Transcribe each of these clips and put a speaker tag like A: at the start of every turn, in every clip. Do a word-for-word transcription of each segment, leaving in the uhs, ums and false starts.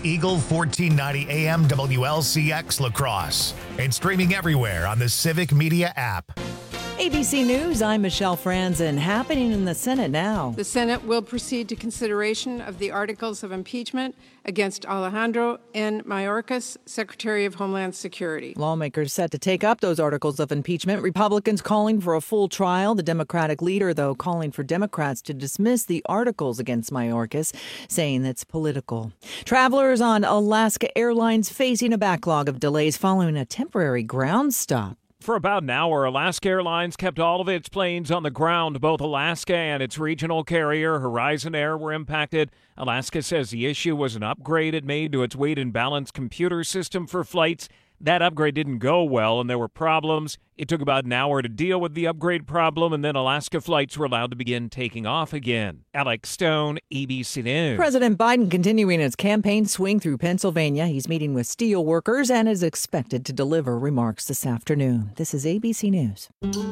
A: Eagle fourteen ninety A M W L C X La Crosse and streaming everywhere on the Civic Media app.
B: A B C News, I'm Michelle Franzen. Happening in the Senate now.
C: The Senate will proceed to consideration of the articles of impeachment against Alejandro N. Mayorkas, Secretary of Homeland Security.
B: Lawmakers set to take up those articles of impeachment. Republicans calling for a full trial. The Democratic leader, though, calling for Democrats to dismiss the articles against Mayorkas, saying it's political. Travelers on Alaska Airlines facing a backlog of delays following a temporary ground stop.
D: For about an hour, Alaska Airlines kept all of its planes on the ground. Both Alaska and its regional carrier, Horizon Air, were impacted. Alaska says the issue was an upgrade it made to its weight and balance computer system for flights. That upgrade didn't go well, and there were problems. It took about an hour to deal with the upgrade problem, and then Alaska flights were allowed to begin taking off again. Alex Stone, A B C News.
B: President Biden continuing his campaign swing through Pennsylvania. He's meeting with steel workers and is expected to deliver remarks this afternoon. This is A B C News.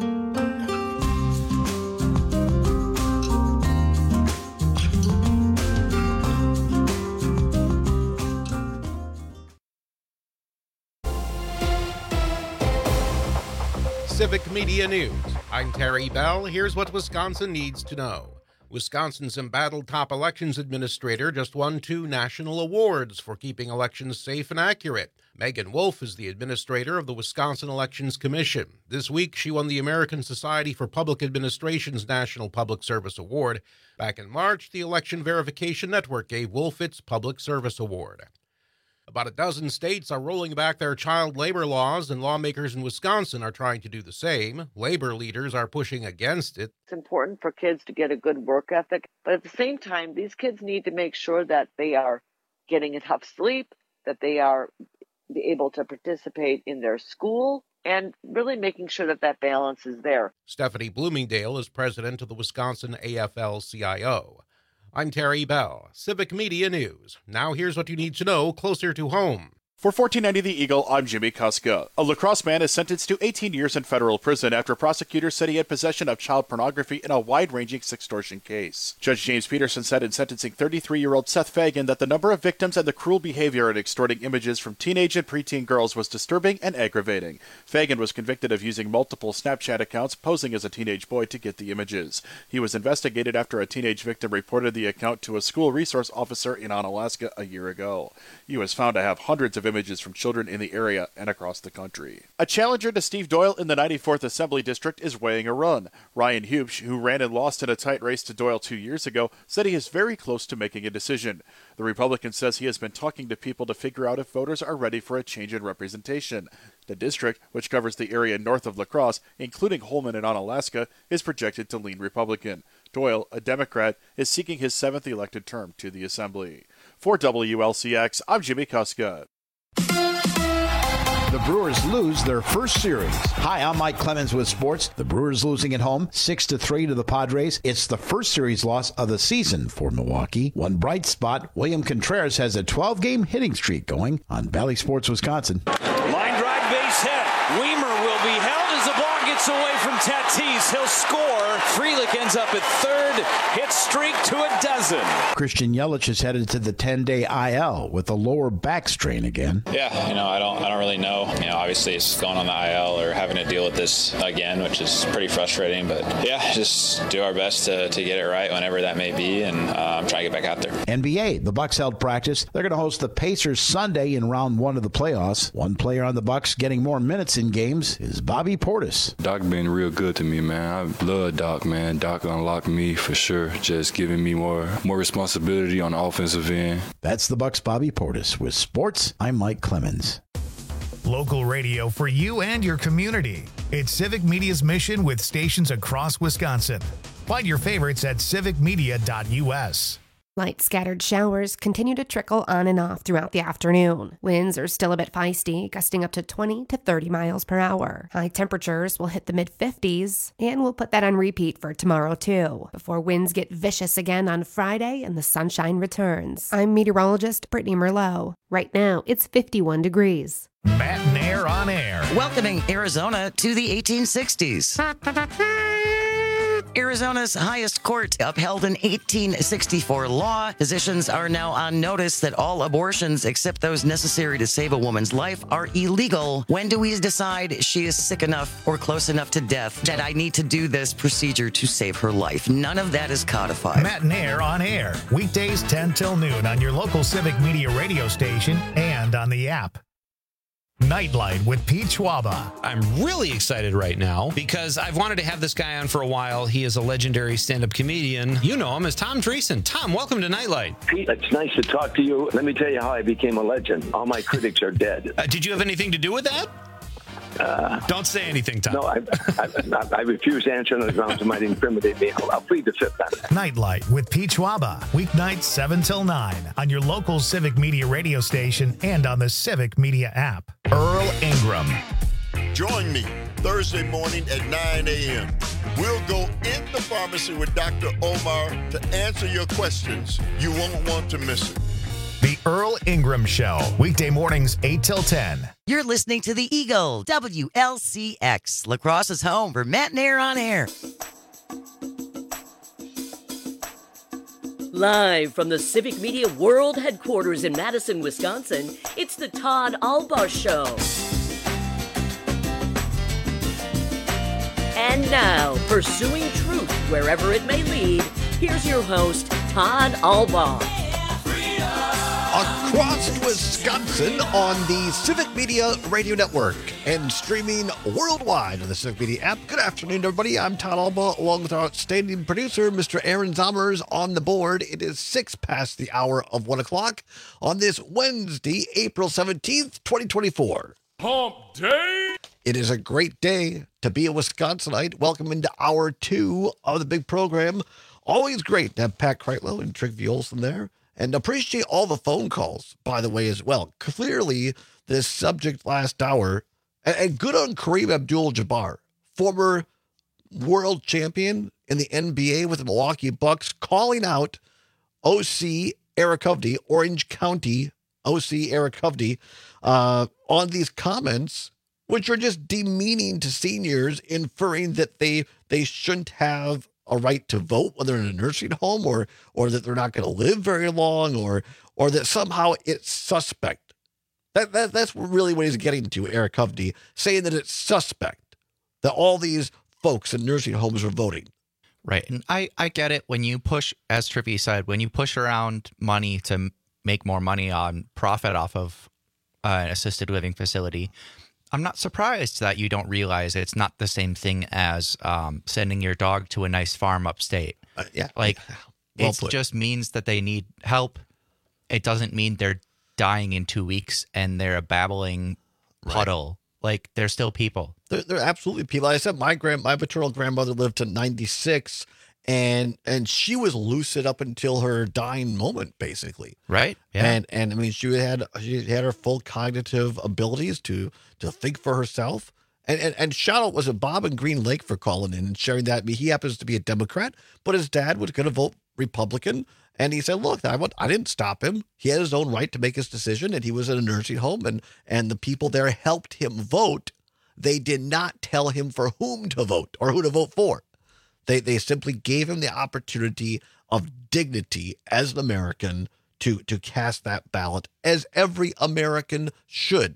E: Civic Media News. I'm Terry Bell. Here's what Wisconsin needs to know. Wisconsin's embattled top elections administrator just won two national awards for keeping elections safe and accurate. Megan Wolf is the administrator of the Wisconsin Elections Commission. This week, she won the American Society for Public Administration's National Public Service Award. Back in March, the Election Verification Network gave Wolf its Public Service Award. About a dozen states are rolling back their child labor laws, and lawmakers in Wisconsin are trying to do the same. Labor leaders are pushing against it.
F: It's important for kids to get a good work ethic, but at the same time, these kids need to make sure that they are getting enough sleep, that they are able to participate in their school, and really making sure that that balance is there.
E: Stephanie Bloomingdale is president of the Wisconsin A F L C I O. I'm Terry Bell, Civic Media News. Now here's what you need to know closer to home.
G: For fourteen ninety The Eagle, I'm Jimmy Kuska. A La Crosse man is sentenced to eighteen years in federal prison after prosecutors said he had possession of child pornography in a wide-ranging sextortion case. Judge James Peterson said in sentencing thirty-three-year-old Seth Fagan that the number of victims and the cruel behavior in extorting images from teenage and preteen girls was disturbing and aggravating. Fagan was convicted of using multiple Snapchat accounts posing as a teenage boy to get the images. He was investigated after a teenage victim reported the account to a school resource officer in Onalaska a year ago. He was found to have hundreds of images from children in the area and across the country. A challenger to Steve Doyle in the ninety-fourth Assembly District is weighing a run. Ryan Hubsch, who ran and lost in a tight race to Doyle two years ago, said he is very close to making a decision. The Republican says he has been talking to people to figure out if voters are ready for a change in representation. The district, which covers the area north of La Crosse, including Holmen and Onalaska, is projected to lean Republican. Doyle, a Democrat, is seeking his seventh elected term to the Assembly. For W L C X, I'm Jimmy Kuska.
H: The Brewers lose their first series. Hi, I'm Mike Clemens with sports. The Brewers losing at home, six to three to the Padres. It's the first series loss of the season for Milwaukee. One bright spot, William Contreras has a twelve-game hitting streak going on Valley Sports Wisconsin.
I: Line drive, base hit. Weimer will be held as the ball gets away from Tatis. He'll score. Frelick ends up at third. Hit streak to a dozen.
H: Christian Yelich is headed to the ten-day I L with a lower back strain again.
J: Yeah, you know, I don't I don't really know. You know, obviously it's going on the I L or having to deal with this again, which is pretty frustrating. But yeah, just do our best to, to get it right whenever that may be, and um, try to get back out there.
H: N B A, the Bucks held practice. They're going to host the Pacers Sunday in round one of the playoffs. One player on the Bucks getting more minutes in games is Bobby Portis.
K: Doc been real good to me, man. I love Doc, man. Doc unlocked me for sure, just giving me more more responsibility on the offensive end.
H: That's the Bucks' Bobby Portis. With sports, I'm Mike Clemens.
A: Local radio for you and your community. It's Civic Media's mission with stations across Wisconsin. Find your favorites at civic media dot u s.
L: Light scattered showers continue to trickle on and off throughout the afternoon. Winds are still a bit feisty, gusting up to twenty to thirty miles per hour. High temperatures will hit the mid-fifties, and we'll put that on repeat for tomorrow too, before winds get vicious again on Friday and the sunshine returns. I'm meteorologist Brittany Merlot. Right now, it's fifty-one degrees.
A: Matt and Air on air.
M: Welcoming Arizona to the eighteen sixties. Arizona's highest court upheld an eighteen sixty-four law. Physicians are now on notice that all abortions except those necessary to save a woman's life are illegal. When do we decide she is sick enough or close enough to death that I need to do this procedure to save her life? None of that is codified.
A: Matt and Air on air, weekdays ten till noon on your local Civic Media radio station and on the app. Nightlight with Pete Schwaba.
N: I'm really excited right now because I've wanted to have this guy on for a while. He is a legendary stand-up comedian. You know him as Tom Dreesen. Tom, welcome to Nightlight.
O: Pete, it's nice to talk to you. Let me tell you how I became a legend. All my critics are dead.
N: Uh, did you have anything to do with that?
O: Uh,
N: Don't say anything, Tom.
O: No, I, I, I, I refuse to answer on the grounds it might incriminate me. I'll, I'll plead the fifth then.
A: Nightlight with Pete Schwaba. Weeknights seven till nine on your local Civic Media radio station and on the Civic Media app. Earl Ingram.
P: Join me Thursday morning at nine a.m. We'll go in the pharmacy with Doctor Omar to answer your questions. You won't want to miss it.
A: The Earl Ingram Show. Weekday mornings eight till ten.
M: You're listening to the Eagle, W L C X, La Crosse's home for Matt and Air on air.
Q: Live from the Civic Media World Headquarters in Madison, Wisconsin, it's the Todd Albaugh Show. And now, pursuing truth wherever it may lead, here's your host, Todd Albaugh.
R: Across Wisconsin on the Civic Media Radio Network and streaming worldwide on the Civic Media app. Good afternoon, everybody. I'm Todd Albaugh, along with our outstanding producer, Mister Aaron Zommers, on the board. It is six past the hour of one o'clock on this Wednesday, April seventeenth, twenty twenty-four.
S: Hump Day!
R: It is a great day to be a Wisconsinite. Welcome into hour two of the big program. Always great to have Pat Kreitlow and Trick Olson there. And appreciate all the phone calls, by the way, as well. Clearly, this subject last hour, and, and good on Kareem Abdul-Jabbar, former world champion in the N B A with the Milwaukee Bucks, calling out O C Eric Hovde, Orange County O C Eric Hovde, uh, on these comments, which are just demeaning to seniors, inferring that they they shouldn't have a right to vote when they're in a nursing home, or or that they're not going to live very long, or or that somehow it's suspect. That, that that's really what he's getting to, Eric Hovde, saying that it's suspect that all these folks in nursing homes are voting.
T: Right. And I, I get it when you push, as Trippy said, when you push around money to make more money on profit off of uh, an assisted living facility. I'm not surprised that you don't realize it's not the same thing as um, sending your dog to a nice farm upstate.
R: Uh, yeah.
T: Like,
R: well
T: it just means that they need help. It doesn't mean they're dying in two weeks and they're a babbling puddle. Right. Like, they're still people.
R: They're, they're absolutely people. I said my grand, my maternal grandmother lived to ninety-six, and and she was lucid up until her dying moment, basically.
T: Right. Yeah.
R: And and I mean, she had she had her full cognitive abilities to to think for herself. And and, and shout out was it Bob in Green Lake for calling in and sharing that. I mean, he happens to be a Democrat, but his dad was going to vote Republican. And he said, look, I, I didn't stop him. He had his own right to make his decision, and he was in a nursing home, and, and the people there helped him vote. They did not tell him for whom to vote or who to vote for. They they simply gave him the opportunity of dignity as an American to, to cast that ballot, as every American should.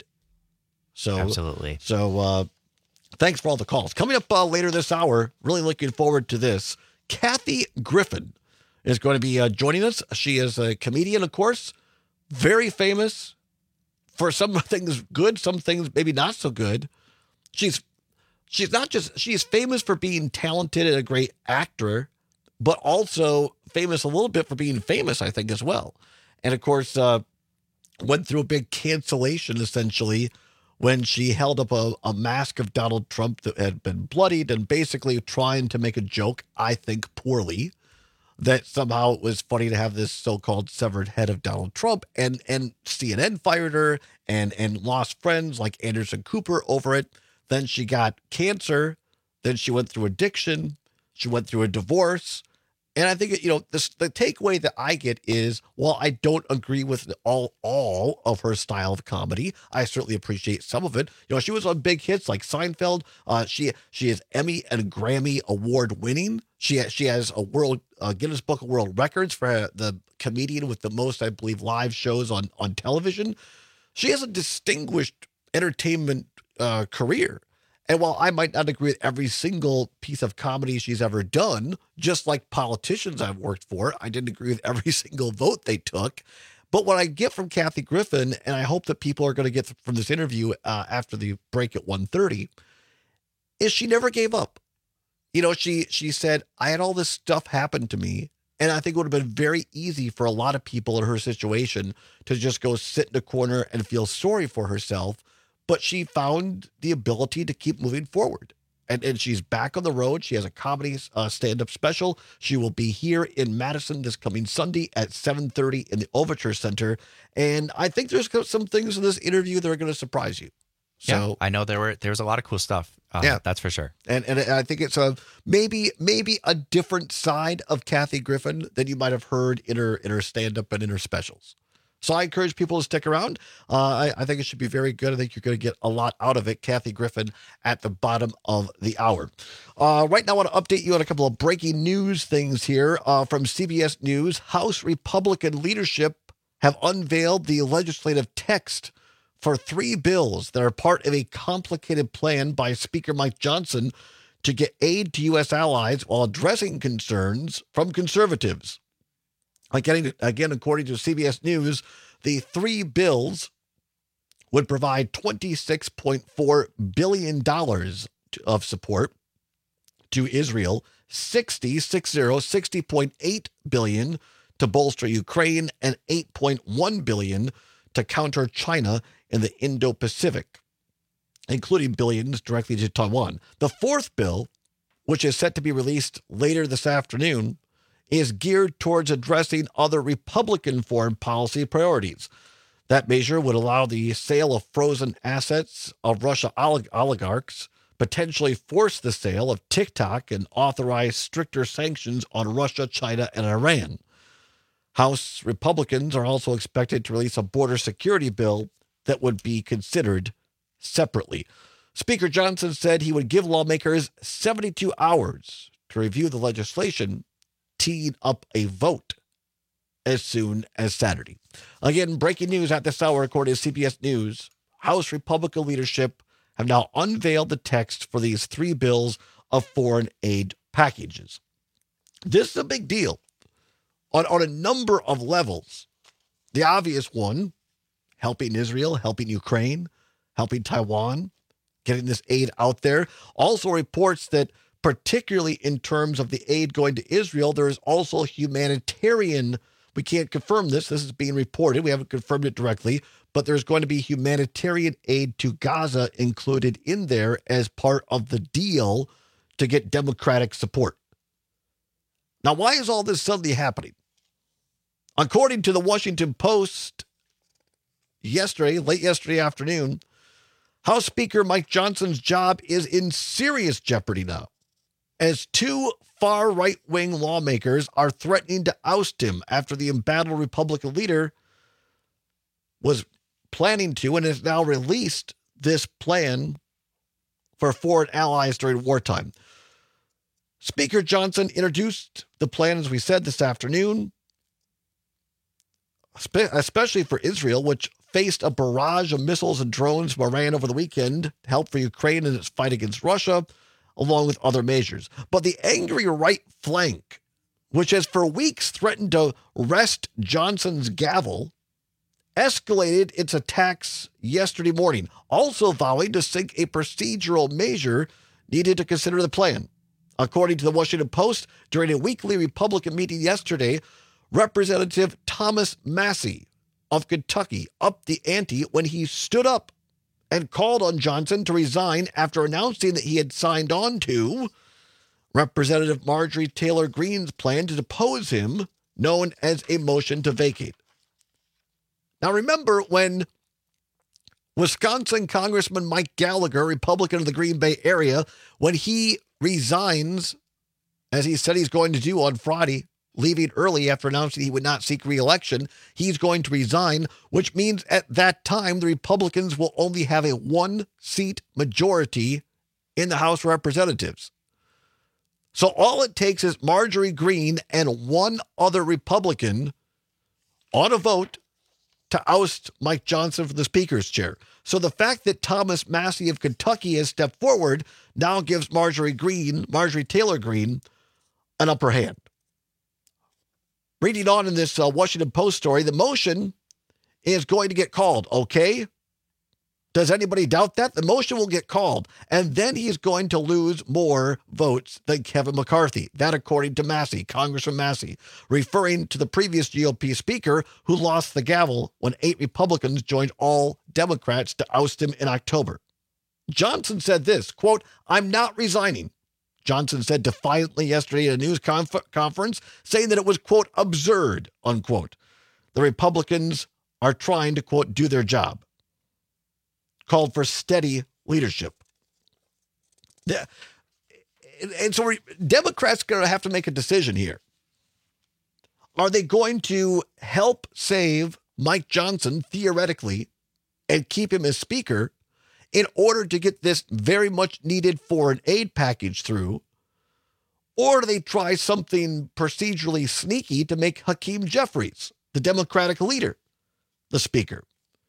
R: So
T: absolutely.
R: So uh, thanks for all the calls. Coming up uh, later this hour, really looking forward to this, Kathy Griffin is going to be uh, joining us. She is a comedian, of course, very famous for some things good, some things maybe not so good. She's she's not just, she's famous for being talented and a great actor, but also famous a little bit for being famous, I think, as well. And of course, uh, went through a big cancellation, essentially, when she held up a, a mask of Donald Trump that had been bloodied and basically trying to make a joke, I think poorly, that somehow it was funny to have this so-called severed head of Donald Trump, and and C N N fired her and and lost friends like Anderson Cooper over it. Then she got cancer. Then she went through addiction. She went through a divorce. And I think, you know, this, the takeaway that I get is, while I don't agree with all all of her style of comedy, I certainly appreciate some of it. You know, she was on big hits like Seinfeld. Uh, she she is Emmy and Grammy award winning. She has, she has a world uh, Guinness Book of World Records for the comedian with the most, I believe, live shows on on television. She has a distinguished entertainment uh, career. And while I might not agree with every single piece of comedy she's ever done, just like politicians I've worked for, I didn't agree with every single vote they took. But what I get from Kathy Griffin, and I hope that people are going to get from this interview uh, after the break at one thirty, is she never gave up. You know, she she said, I had all this stuff happen to me, and I think it would have been very easy for a lot of people in her situation to just go sit in a corner and feel sorry for herself. But she found the ability to keep moving forward. And, and she's back on the road. She has a comedy uh, stand-up special. She will be here in Madison this coming Sunday at seven thirty in the Overture Center. And I think there's some things in this interview that are going to surprise you. So
T: yeah, I know there were there was a lot of cool stuff. Uh,
R: yeah,
T: that's for sure.
R: And and I think it's a maybe maybe a different side of Kathy Griffin than you might have heard in her in her stand-up and in her specials. So I encourage people to stick around. Uh, I, I think it should be very good. I think you're going to get a lot out of it. Kathy Griffin at the bottom of the hour. Uh, right now, I want to update you on a couple of breaking news things here uh, from C B S News. House Republican leadership have unveiled the legislative text for three bills that are part of a complicated plan by Speaker Mike Johnson to get aid to U S allies while addressing concerns from conservatives. Again, again, according to C B S News, the three bills would provide twenty-six point four billion dollars of support to Israel, sixty, sixty point eight billion dollars to bolster Ukraine, and eight point one billion dollars to counter China in the Indo-Pacific, including billions directly to Taiwan. The fourth bill, which is set to be released later this afternoon, is geared towards addressing other Republican foreign policy priorities. That measure would allow the sale of frozen assets of Russia olig- oligarchs, potentially force the sale of TikTok, and authorize stricter sanctions on Russia, China, and Iran. House Republicans are also expected to release a border security bill that would be considered separately. Speaker Johnson said he would give lawmakers seventy-two hours to review the legislation, teeing up a vote as soon as Saturday. Again, breaking news at this hour, according to C B S News. House Republican leadership have now unveiled the text for these three bills of foreign aid packages. This is a big deal on, on a number of levels. The obvious one, helping Israel, helping Ukraine, helping Taiwan, getting this aid out there. Also reports that particularly in terms of the aid going to Israel, there is also humanitarian. We can't confirm this. This is being reported. We haven't confirmed it directly, but there's going to be humanitarian aid to Gaza included in there as part of the deal to get Democratic support. Now, why is all this suddenly happening? According to the Washington Post, yesterday, late yesterday afternoon, House Speaker Mike Johnson's job is in serious jeopardy now, as two far right-wing lawmakers are threatening to oust him after the embattled Republican leader was planning to and has now released this plan for foreign allies during wartime. Speaker Johnson introduced the plan, as we said, this afternoon, especially for Israel, which faced a barrage of missiles and drones from Iran over the weekend to help for Ukraine in its fight against Russia, along with other measures. But the angry right flank, which has for weeks threatened to wrest Johnson's gavel, escalated its attacks yesterday morning, also vowing to sink a procedural measure needed to consider the plan. According to the Washington Post, during a weekly Republican meeting yesterday, Representative Thomas Massie of Kentucky upped the ante when he stood up and called on Johnson to resign after announcing that he had signed on to Representative Marjorie Taylor Greene's plan to depose him, known as a motion to vacate. Now, remember when Wisconsin Congressman Mike Gallagher, Republican of the Green Bay area, when he resigns as he said he's going to do on Friday, leaving early after announcing he would not seek re-election. He's going to resign, which means at that time, the Republicans will only have a one-seat majority in the House of Representatives. So all it takes is Marjorie Greene and one other Republican on a vote to oust Mike Johnson from the Speaker's chair. So the fact that Thomas Massie of Kentucky has stepped forward now gives Marjorie Greene, Marjorie Taylor Greene, an upper hand. Reading on in this uh, Washington Post story, the motion is going to get called, okay? Does anybody doubt that? The motion will get called, and then he's going to lose more votes than Kevin McCarthy. That according to Massie, Congressman Massie, referring to the previous G O P speaker who lost the gavel when eight Republicans joined all Democrats to oust him in October. Johnson said this, quote, "I'm not resigning." Johnson said defiantly yesterday at a news conf- conference, saying that it was, quote, absurd, unquote. The Republicans are trying to, quote, do their job. Called for steady leadership. Yeah. And so Democrats are going to have to make a decision here. Are they going to help save Mike Johnson, theoretically, and keep him as speaker in order to get this very much needed foreign aid package through? Or do they try something procedurally sneaky to make Hakeem Jeffries, the Democratic leader, the speaker?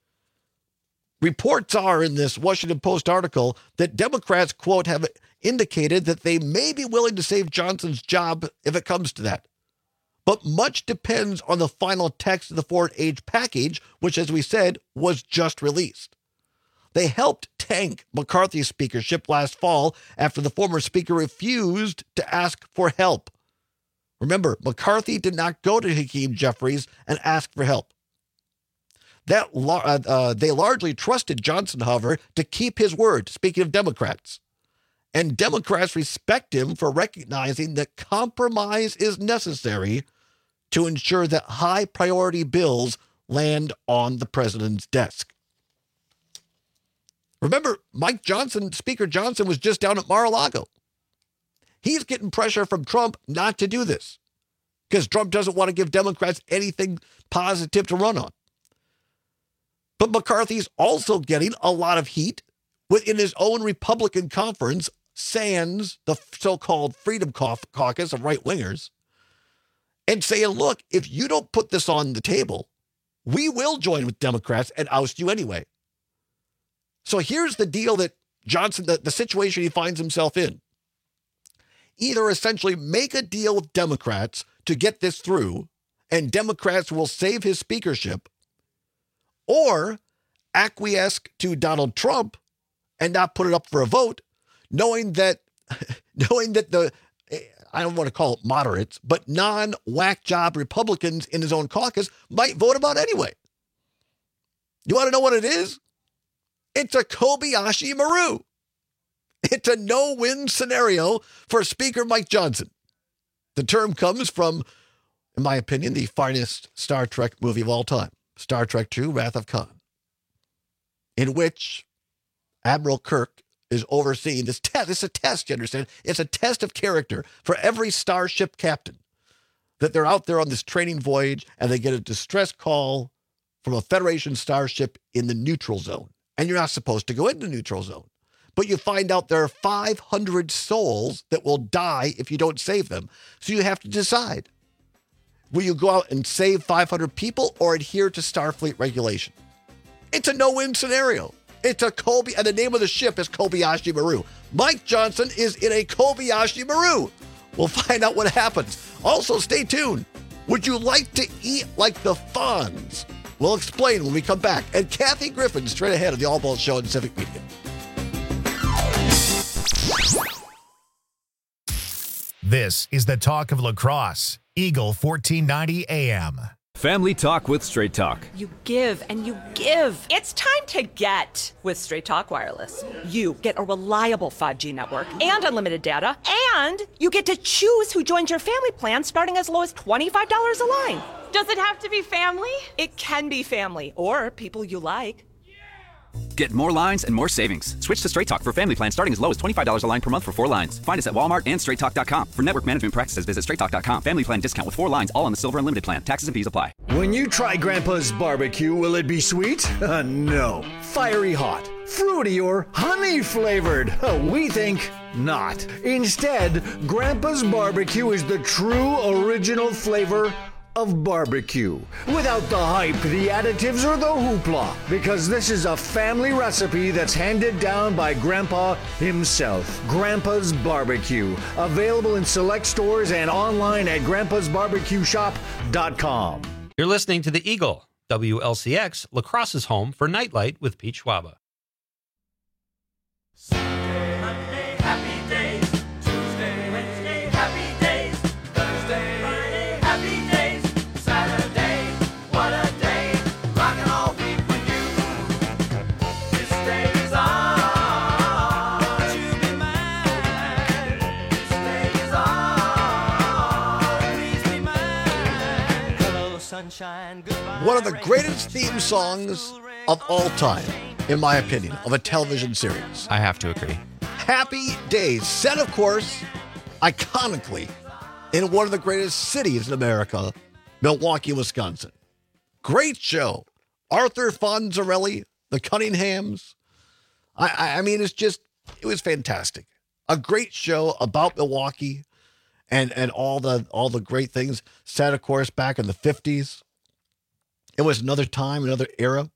R: Reports are in this Washington Post article that Democrats, quote, have indicated that they may be willing to save Johnson's job if it comes to that. But much depends on the final text of the foreign aid package, which, as we said, was just released. They helped tank McCarthy's speakership last fall after the former speaker refused to ask for help. Remember, McCarthy did not go to Hakeem Jeffries and ask for help. That uh, uh, they largely trusted Johnson, however, to keep his word, speaking of Democrats. And Democrats respect him for recognizing that compromise is necessary to ensure that high-priority bills land on the president's desk. Remember, Mike Johnson, Speaker Johnson, was just down at Mar-a-Lago. He's getting pressure from Trump not to do this because Trump doesn't want to give Democrats anything positive to run on. But McCarthy's also getting a lot of heat within his own Republican conference, sans the so-called Freedom Caucus of right-wingers, and saying, look, if you don't put this on the table, we will join with Democrats and oust you anyway. So here's the deal that Johnson, the, the situation he finds himself in. Either essentially make a deal with Democrats to get this through, and Democrats will save his speakership, or acquiesce to Donald Trump and not put it up for a vote, knowing that, knowing that the, I don't want to call it moderates, but non-whack job Republicans in his own caucus might vote him out anyway. You want to know what it is? It's a Kobayashi Maru. It's a no-win scenario for Speaker Mike Johnson. The term comes from, in my opinion, the finest Star Trek movie of all time, Star Trek two, Wrath of Khan, in which Admiral Kirk is overseeing this test. It's a test, you understand? It's a test of character for every starship captain, that they're out there on this training voyage and they get a distress call from a Federation starship in the neutral zone. And you're not supposed to go into neutral zone. But you find out there are five hundred souls that will die if you don't save them. So you have to decide. Will you go out and save five hundred people or adhere to Starfleet regulation? It's a no-win scenario. It's a Kobe, and the name of the ship is Kobayashi Maru. Mike Johnson is in a Kobayashi Maru. We'll find out what happens. Also, stay tuned. Would you like to eat like the Fonz? We'll explain when we come back. And Kathy Griffin, straight ahead of the All Ball Show in Civic Media.
A: This is the talk of La Crosse, Eagle fourteen ninety A M.
S: Family Talk with Straight Talk.
U: You give and you give. It's time to get with Straight Talk Wireless. You get a reliable five G network and unlimited data, and you get to choose who joins your family plan starting as low as twenty-five dollars a line. Does it have to be family? It can be family or people you like.
S: Get more lines and more savings. Switch to Straight Talk for family plans starting as low as twenty-five dollars a line per month for four lines. Find us at Walmart and straight talk dot com. For network management practices, visit straight talk dot com. Family plan discount with four lines, all on the Silver Unlimited plan. Taxes and fees apply.
C: When you try Grandpa's barbecue, will it be sweet? Uh, no. Fiery hot, fruity, or honey flavored? Uh, we think not. Instead, Grandpa's barbecue is the true original flavor of barbecue, without the hype, the additives, or the hoopla, because this is a family recipe that's handed down by Grandpa himself. Grandpa's Barbecue, available in select stores and online at grandpas barbecue shop dot com.
N: You're listening to The Eagle, W L C X, La Crosse's home for Nightlight with Pete Schwaba.
V: Sunday, Monday, happy days. Tuesday, Wednesday, happy days. Thursday, Friday, happy days. Saturday, what a day. Rockin' all week with you. This day is on. Won't you be mine? This day is on. Please be mine. Hello, sunshine. Goodbye.
R: One of the greatest theme songs of all time, in my opinion, of a television series.
T: I have to agree.
R: Happy Days, set, of course, iconically in one of the greatest cities in America, Milwaukee, Wisconsin. Great show. Arthur Fonzarelli, the Cunninghams. I, I, I mean, it's just, it was fantastic. A great show about Milwaukee and, and all the all the great things. Set, of course, back in the fifties. It was another time, another era.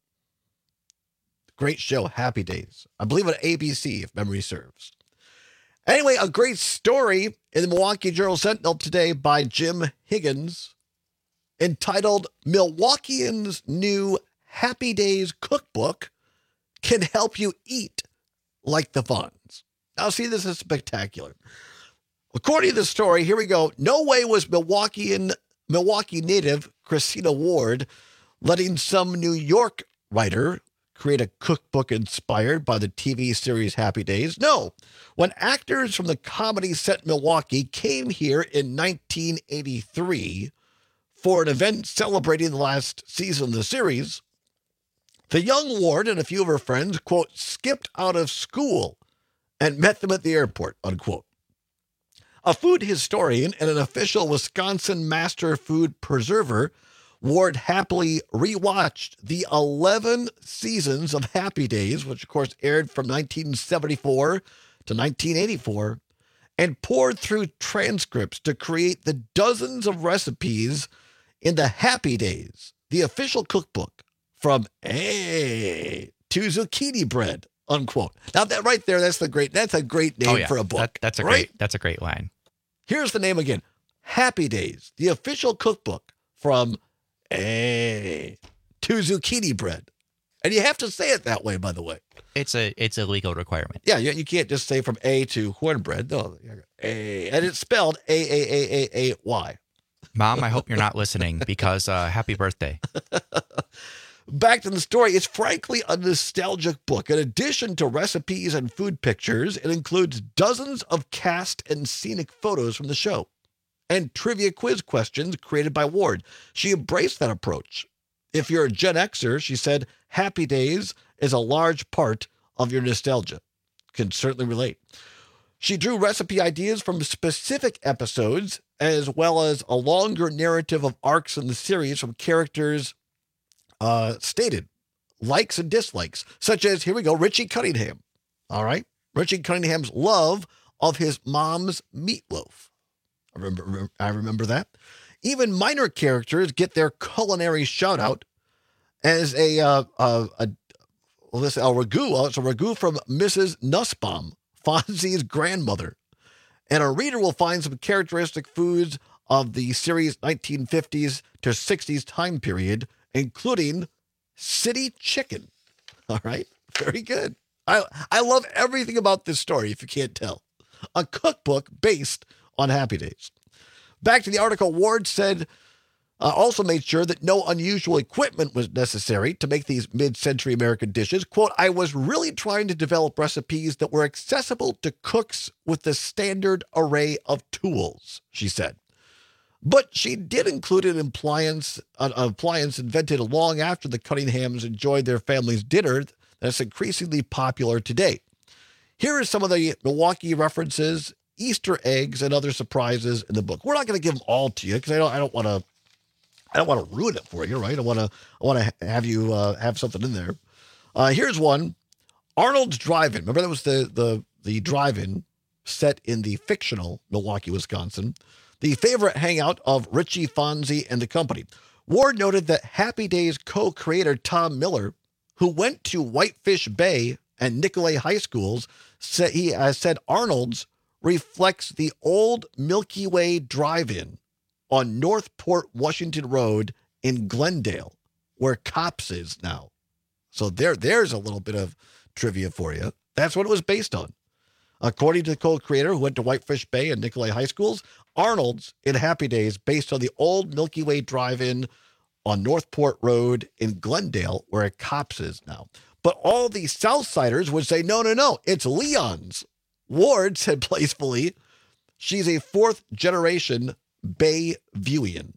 R: Great show, Happy Days. I believe on A B C, if memory serves. Anyway, a great story in the Milwaukee Journal-Sentinel today by Jim Higgins, entitled Milwaukeeans' New Happy Days Cookbook Can Help You Eat Like the Fonz. Now, see, this is spectacular. According to the story, here we go. No way was Milwaukeean, Milwaukee native Christina Ward letting some New York writer create a cookbook inspired by the T V series Happy Days. No, when actors from the comedy set Milwaukee came here in nineteen eighty-three for an event celebrating the last season of the series, the young Ward and a few of her friends, quote, skipped out of school and met them at the airport, unquote. A food historian and an official Wisconsin master food preserver, Ward happily rewatched the eleven seasons of Happy Days, which of course aired from nineteen seventy-four to nineteen eighty-four, and poured through transcripts to create the dozens of recipes in the Happy Days, the official cookbook, from A to zucchini bread, unquote. Now that right there, that's the great, that's a great name
T: oh, yeah.
R: for a book.
T: That, that's a
R: right?
T: great, that's a great line.
R: Here's the name again. Happy Days, the official cookbook, from A to zucchini bread. And you have to say it that way, by the way.
T: It's a it's a legal requirement.
R: Yeah, you, you can't just say from A to cornbread. No, A, and it's spelled A A A A A Y.
T: Mom, I hope you're not listening because uh, happy birthday.
R: Back to the story. It's frankly a nostalgic book. In addition to recipes and food pictures, it includes dozens of cast and scenic photos from the show and trivia quiz questions created by Ward. She embraced that approach. If you're a Gen Xer, she said, Happy Days is a large part of your nostalgia. Can certainly relate. She drew recipe ideas from specific episodes, as well as a longer narrative of arcs in the series from characters uh, stated, likes and dislikes, such as, here we go, Richie Cunningham. All right? Richie Cunningham's love of his mom's meatloaf. I remember, I remember that. Even minor characters get their culinary shout out as a, uh, uh, a, well, this, a ragu. It's a ragu from Missus Nussbaum, Fonzie's grandmother. And a reader will find some characteristic foods of the series nineteen fifties to sixties time period, including city chicken. All right. Very good. I, I love everything about this story, if you can't tell. A cookbook based on Happy Days. Back to the article, Ward said, uh, also made sure that no unusual equipment was necessary to make these mid-century American dishes. Quote, I was really trying to develop recipes that were accessible to cooks with the standard array of tools, she said. But she did include an appliance, an appliance invented long after the Cunninghams enjoyed their family's dinner that's increasingly popular today. Here are some of the Milwaukee references, Easter eggs, and other surprises in the book. We're not going to give them all to you because I don't. I don't want to. I don't want to ruin it for you, right? I want to. I want to have you uh, have something in there. Uh, here's one: Arnold's Drive-In. Remember that was the the the drive-in set in the fictional Milwaukee, Wisconsin. The favorite hangout of Richie Fonzie and the company. Ward noted that Happy Days co-creator Tom Miller, who went to Whitefish Bay and Nicolet High Schools, said he uh, said Arnold's reflects the old Milky Way drive-in on Northport Washington Road in Glendale, where Cops is now. So there, there's a little bit of trivia for you. That's what it was based on. According to the co-creator who went to Whitefish Bay and Nicolet High Schools, Arnold's in Happy Days based on the old Milky Way drive-in on Northport Road in Glendale, where Cops is now. But all the Southsiders would say, no, no, no, it's Leon's. Ward said playfully, she's a fourth generation Bay Viewian.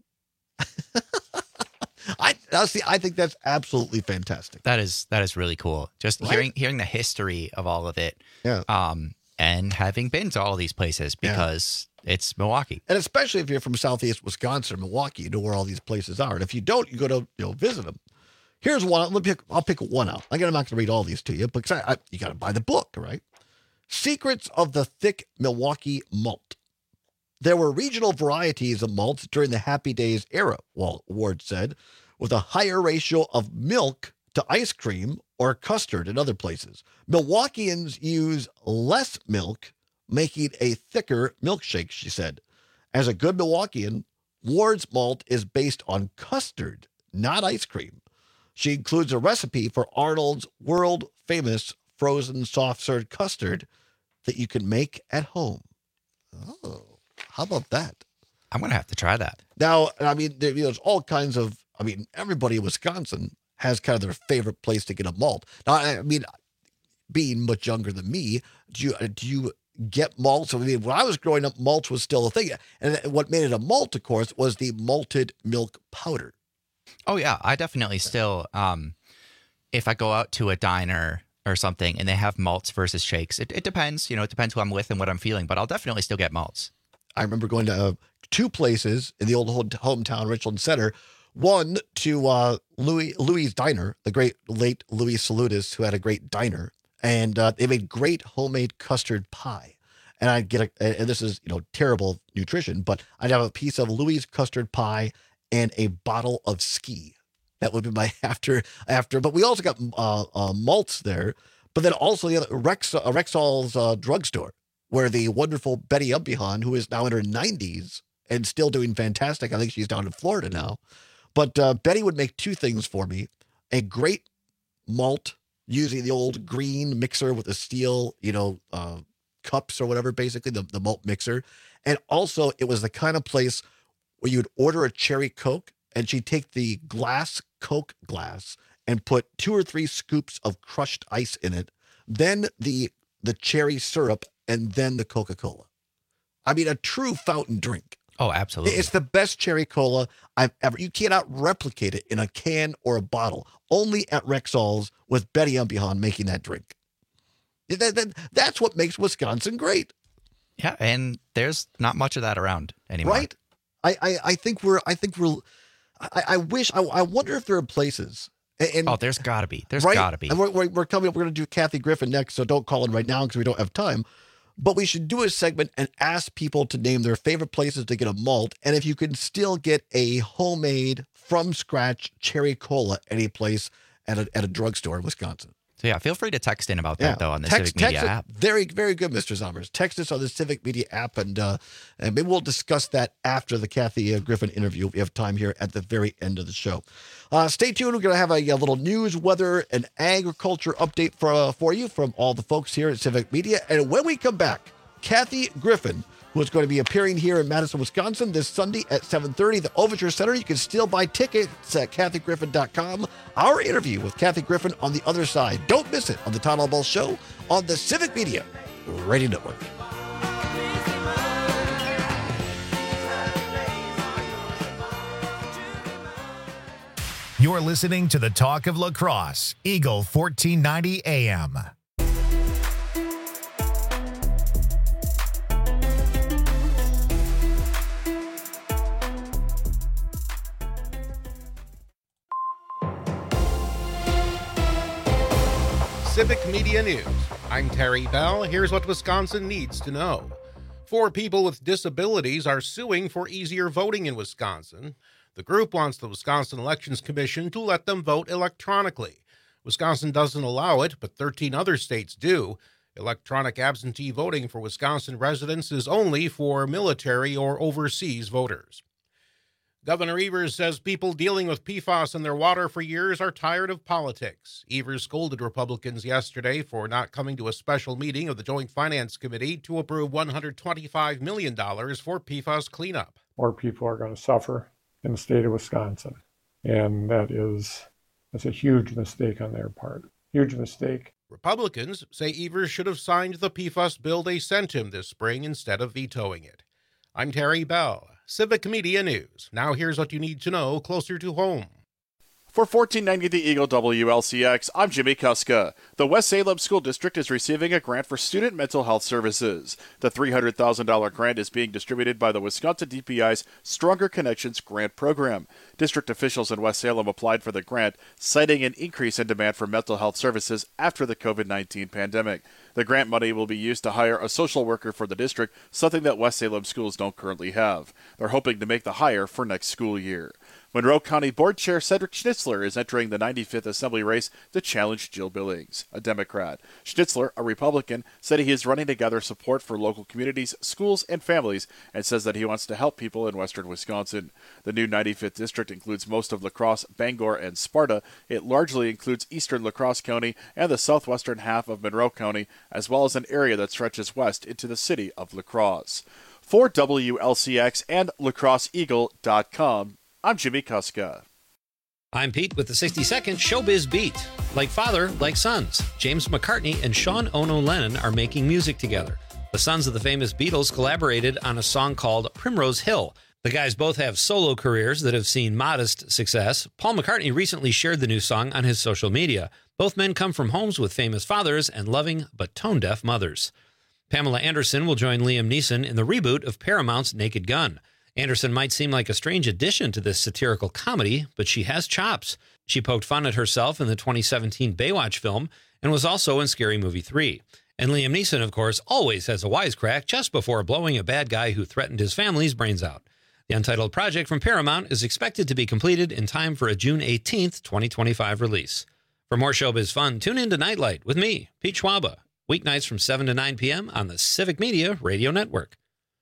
R: I honestly, I think that's absolutely fantastic.
T: That is that is really cool. Just
R: Right?
T: hearing hearing the history of all of it,
R: yeah.
T: Um, and having been to all these places because it's Milwaukee.
R: And especially if you're from Southeast Wisconsin or Milwaukee, you know where all these places are. And if you don't, you go to you know visit them. Here's one. Let me pick, I'll pick one out. I'm not going to read all these to you because I, I, you got to buy the book, right? Secrets of the Thick Milwaukee Malt. There were regional varieties of malts during the Happy Days era, Walt Ward said, with a higher ratio of milk to ice cream or custard in other places. Milwaukeeans use less milk, making a thicker milkshake, she said. As a good Milwaukeean, Ward's malt is based on custard, not ice cream. She includes a recipe for Arnold's world-famous frozen soft-serve custard that you can make at home. Oh, how about that?
T: I'm going to have to try that.
R: Now, I mean, there, you know, there's all kinds of, I mean, everybody in Wisconsin has kind of their favorite place to get a malt. Now, I mean, being much younger than me, do you, do you get malts? I mean, when I was growing up, malt was still a thing. And what made it a malt, of course, was the malted milk powder.
T: Oh, yeah. I definitely still, um, if I go out to a diner or something and they have malts versus shakes, it, it depends. You know, it depends who I'm with and what I'm feeling, but I'll definitely still get malts.
R: I remember going to uh, two places in the old hometown Richland Center. One to uh, Louis Louis' Diner, the great late Louis Salutis, who had a great diner, and uh, they made great homemade custard pie. And I'd get a, and this is you know terrible nutrition, but I'd have a piece of Louis' custard pie and a bottle of ski. That would be my after after. But we also got uh, uh, malts there, but then also the other Rex uh, Rexall's uh, drugstore, where the wonderful Betty Umbihan, who is now in her nineties and still doing fantastic. I think she's down in Florida now. But uh, Betty would make two things for me. A great malt using the old green mixer with the steel, you know, uh, cups or whatever, basically, the, the malt mixer. And also, it was the kind of place where you'd order a cherry Coke and she'd take the glass Coke glass and put two or three scoops of crushed ice in it, then the the cherry syrup, and then the Coca-Cola. I mean, a true fountain drink.
T: Oh, absolutely.
R: It's the best cherry cola I've ever. You cannot replicate it in a can or a bottle. Only at Rexall's with Betty Umbihan making that drink. That, that, that's what makes Wisconsin great.
T: Yeah, and there's not much of that around anymore.
R: Right? I, I, I think we're, I think we're, I, I wish, I, I wonder if there are places. And,
T: oh, there's got to be. There's
R: right?
T: got to be.
R: And we're, we're, we're coming up, we're going to do Kathy Griffin next, so don't call in right now because we don't have time. But we should do a segment and ask people to name their favorite places to get a malt. And if you can still get a homemade, from scratch cherry cola any place at a, at a drugstore in Wisconsin.
T: So yeah, feel free to text in about that
R: Yeah.
T: though on the
R: Text-
T: Civic Media
R: text it-
T: app.
R: Very, very good, Mister Zombers. Text us on the Civic Media app, and uh, and maybe we'll discuss that after the Kathy uh, Griffin interview. We have time here at the very end of the show. Uh, stay tuned. We're going to have a, a little news, weather, and agriculture update for uh, for you from all the folks here at Civic Media. And when we come back, Kathy Griffin, who is going to be appearing here in Madison, Wisconsin this Sunday at seven thirty, the Overture Center. You can still buy tickets at kathy griffin dot com. Our interview with Kathy Griffin on the other side. Don't miss it on the Todd Albaugh Show on the Civic Media Radio Network.
A: You're listening to the Talk of La Crosse, Eagle fourteen ninety A M.
E: Civic Media News. I'm Terry Bell. Here's what Wisconsin needs to know. Four people with disabilities are suing for easier voting in Wisconsin. The group wants the Wisconsin Elections Commission to let them vote electronically. Wisconsin doesn't allow it, but thirteen other states do. Electronic absentee voting for Wisconsin residents is only for military or overseas voters. Governor Evers says people dealing with P FAS in their water for years are tired of politics. Evers scolded Republicans yesterday for not coming to a special meeting of the Joint Finance Committee to approve one hundred twenty-five million dollars for P FAS cleanup.
B: More people are going to suffer in the state of Wisconsin, and that is that's a huge mistake on their part. Huge mistake.
E: Republicans say Evers should have signed the P FAS bill they sent him this spring instead of vetoing it. I'm Terry Bell, Civic Media News. Now here's what you need to know closer to home.
G: For fourteen ninety The Eagle W L C X, I'm Jimmy Kuska. The West Salem School District is receiving a grant for student mental health services. The three hundred thousand dollars grant is being distributed by the Wisconsin D P I's Stronger Connections Grant Program. District officials in West Salem applied for the grant, citing an increase in demand for mental health services after the covid nineteen pandemic. The grant money will be used to hire a social worker for the district, something that West Salem schools don't currently have. They're hoping to make the hire for next school year. Monroe County Board Chair Cedric Schnitzler is entering the ninety-fifth Assembly race to challenge Jill Billings, a Democrat. Schnitzler, a Republican, said he is running to gather support for local communities, schools, and families, and says that he wants to help people in western Wisconsin. The new ninety-fifth district includes most of La Crosse, Bangor, and Sparta. It largely includes eastern La Crosse County and the southwestern half of Monroe County, as well as an area that stretches west into the city of La Crosse. For W L C X and La Crosse Eagle dot com, I'm Jimmy Kuska.
N: I'm Pete with the sixty second Showbiz Beat. Like father, like sons, James McCartney and Sean Ono Lennon are making music together. The sons of the famous Beatles collaborated on a song called Primrose Hill. The guys both have solo careers that have seen modest success. Paul McCartney recently shared the new song on his social media. Both men come from homes with famous fathers and loving but tone-deaf mothers. Pamela Anderson will join Liam Neeson in the reboot of Paramount's Naked Gun. Anderson might seem like a strange addition to this satirical comedy, but she has chops. She poked fun at herself in the twenty seventeen Baywatch film and was also in Scary Movie three. And Liam Neeson, of course, always has a wisecrack just before blowing a bad guy who threatened his family's brains out. The untitled project from Paramount is expected to be completed in time for a June eighteenth, twenty twenty-five release. For more showbiz fun, tune in to Nightlight with me, Pete Schwaba, weeknights from seven to nine p.m. on the Civic Media Radio Network.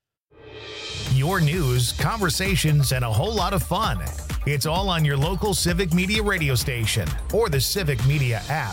A: Your news, conversations, and a whole lot of fun. It's all on your local Civic Media radio station or the Civic Media app.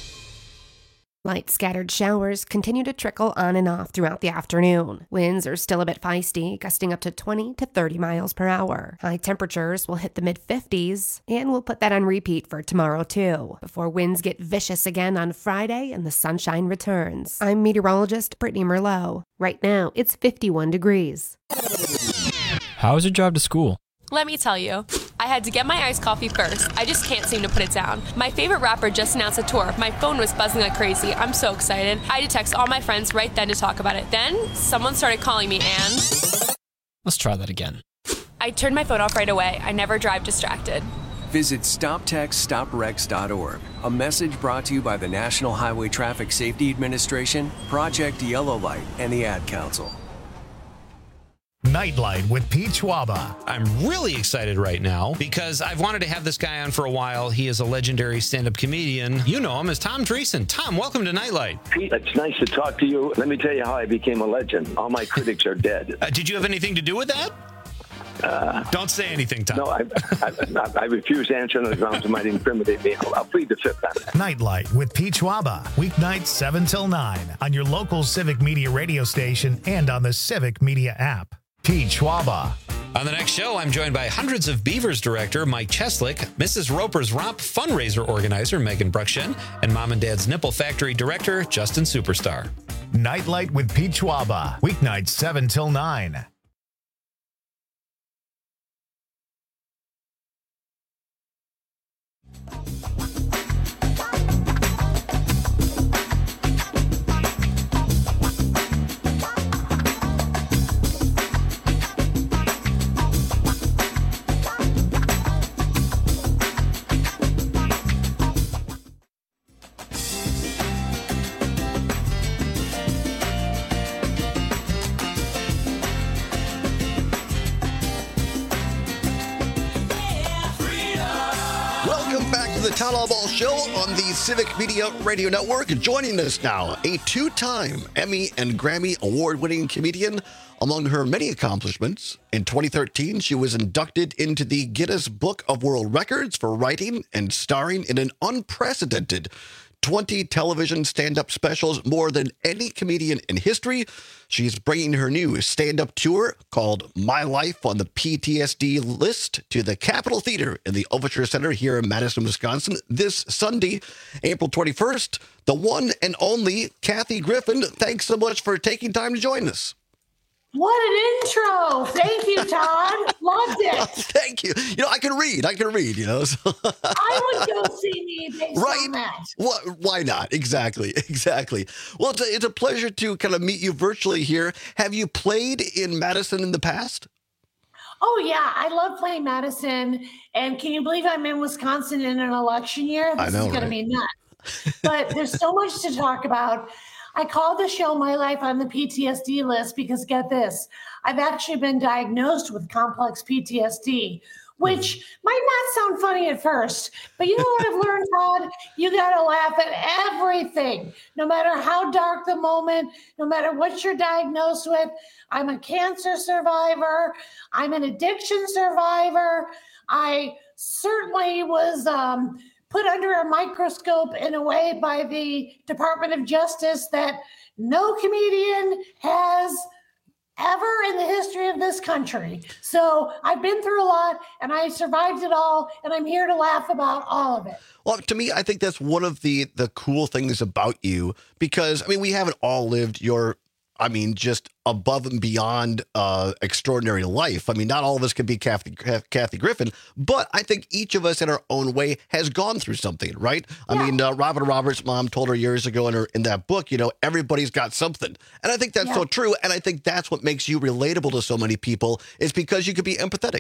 L: Light scattered showers continue to trickle on and off throughout the afternoon. Winds are still a bit feisty, gusting up to twenty to thirty miles per hour. High temperatures will hit the mid fifties, and we'll put that on repeat for tomorrow too, before winds get vicious again on Friday and the sunshine returns. I'm meteorologist Brittany Merlot. Right now, it's fifty-one degrees.
D: How is your drive to school?
W: Let me tell you, I had to get my iced coffee first. I just can't seem to put it down. My favorite rapper just announced a tour. My phone was buzzing like crazy. I'm so excited. I had to text all my friends right then to talk about it. Then, someone started calling me and...
D: Let's try that again.
W: I turned my phone off right away. I never drive distracted.
X: Visit stop text stop wrecks dot org. A message brought to you by the National Highway Traffic Safety Administration, Project Yellow Light, and the Ad Council.
A: Nightlight with Pete Schwaba.
N: I'm really excited right now because I've wanted to have this guy on for a while. He is a legendary stand-up comedian. You know him as Tom Dreesen. Tom, welcome to Nightlight.
O: Pete, it's nice to talk to you. Let me tell you how I became a legend. All my critics are dead.
N: Uh, did you have anything to do with that?
O: Uh,
N: Don't say anything, Tom.
O: No, I, I, I refuse to answer on the grounds it might incriminate me. I'll, I'll plead the fifth on it.
A: Nightlight with Pete Schwaba. Weeknights seven till nine on your local Civic Media radio station and on the Civic Media app. Pete Schwaba.
N: On the next show, I'm joined by Hundreds of Beavers director Mike Cheslick, Missus Roper's Romp fundraiser organizer Megan Bruckshen, and Mom and Dad's Nipple Factory director Justin Superstar.
A: Nightlight with Pete Schwaba. Weeknights seven till nine.
R: the Town Hall Ball Show on the Civic Media Radio Network. Joining us now, a two-time Emmy and Grammy award-winning comedian. Among her many accomplishments, in twenty thirteen, she was inducted into the Guinness Book of World Records for writing and starring in an unprecedented twenty television stand-up specials, more than any comedian in history. She's bringing her new stand-up tour called My Life on the P T S D List to the Capitol Theater in the Overture Center here in Madison, Wisconsin this Sunday, April twenty-first. The one and only Kathy Griffin, thanks so much for taking time to join us.
F: What an intro. Thank you, Todd. Loved it.
R: Thank you. You know, I can read. I can read, you know. So.
F: I would go see me based
R: right?
F: on that.
R: What, why not? Exactly. Exactly. Well, it's a, it's a pleasure to kind of meet you virtually here. Have you played in Madison in the past?
F: Oh, yeah. I love playing Madison. And can you believe I'm in Wisconsin in an election year? This
R: I know,
F: is going
R: right?
F: to be nuts. But there's so much to talk about. I called the show My Life on the P T S D List because, get this, I've actually been diagnosed with complex P T S D, which might not sound funny at first, but you know what I've learned, Todd? You got to laugh at everything, no matter how dark the moment, no matter what you're diagnosed with. I'm a cancer survivor. I'm an addiction survivor. I certainly was um, put under a microscope in a way by the Department of Justice that no comedian has ever in the history of this country. So I've been through a lot and I survived it all, and I'm here to laugh about all of it.
R: Well, to me, I think that's one of the the cool things about you, because, I mean, we haven't all lived your, I mean, just above and beyond uh, extraordinary life. I mean, not all of us can be Kathy, Kathy Griffin, but I think each of us in our own way has gone through something, right? Yeah. I mean, uh, Robin Roberts' mom told her years ago in her in that book, you know, everybody's got something. And I think that's yeah. so true. And I think that's what makes you relatable to so many people, is because you could be empathetic.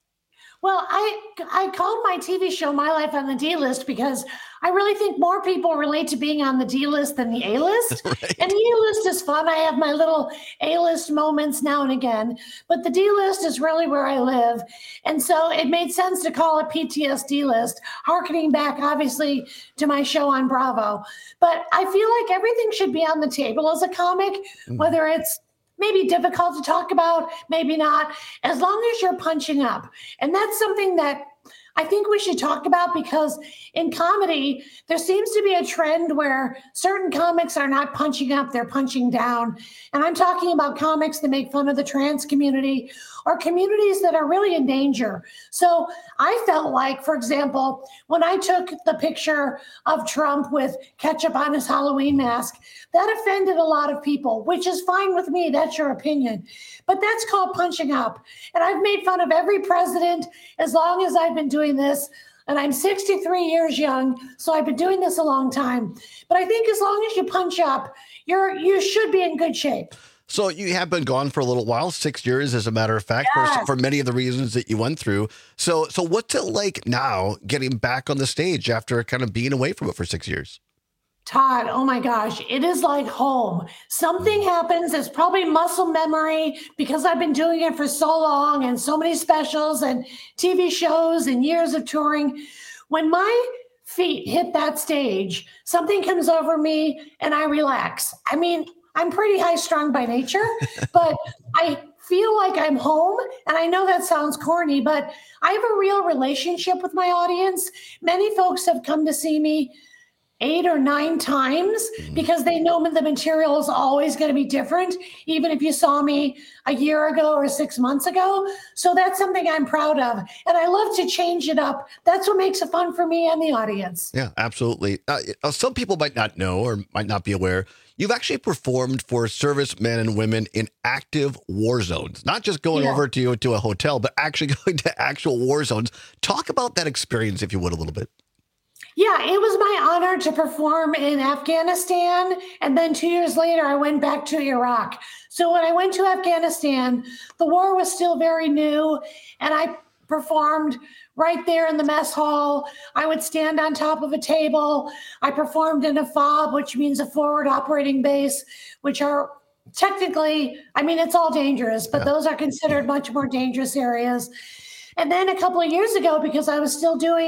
F: Well, I I called my T V show My Life on the D List because I really think more people relate to being on the D List than the A List. Right. And the A List is fun. I have my little A List moments now and again, but the D List is really where I live. And so it made sense to call it P T S D List, hearkening back, obviously, to my show on Bravo. But I feel like everything should be on the table as a comic, mm-hmm. whether it's maybe difficult to talk about, maybe not, as long as you're punching up. And that's something that I think we should talk about, because in comedy, there seems to be a trend where certain comics are not punching up, they're punching down. And I'm talking about comics that make fun of the trans community or communities that are really in danger. So I felt like, for example, when I took the picture of Trump with ketchup on his Halloween mask, that offended a lot of people, which is fine with me. That's your opinion. But that's called punching up. And I've made fun of every president as long as I've been doing this. And I'm sixty-three years young, so I've been doing this a long time. But I think as long as you punch up, you're you should be in good shape.
R: So you have been gone for a little while, six years, as a matter of fact, yes. for, for many of the reasons that you went through. So, so what's it like now getting back on the stage after kind of being away from it for six years?
F: Todd, oh my gosh, it is like home. Something happens. It's probably muscle memory because I've been doing it for so long and so many specials and T V shows and years of touring. When my feet hit that stage, something comes over me and I relax. I mean, I'm pretty high strung by nature, but I feel like I'm home. And I know that sounds corny, but I have a real relationship with my audience. Many folks have come to see me eight or nine times because they know the material is always going to be different, even if you saw me a year ago or six months ago. So that's something I'm proud of. And I love to change it up. That's what makes it fun for me and the audience.
R: Yeah, absolutely. Uh, some people might not know or might not be aware. You've actually performed for servicemen and women in active war zones, not just going yeah. over to, to a hotel, but actually going to actual war zones. Talk about that experience, if you would, a little bit.
F: Yeah, it was my honor to perform in Afghanistan. And then two years later, I went back to Iraq. So when I went to Afghanistan, the war was still very new. And I performed right there in the mess hall. I would stand on top of a table. I performed in a F O B, which means a forward operating base, which are technically, I mean, it's all dangerous, but yeah. those are considered much more dangerous areas. And then a couple of years ago, because I was still doing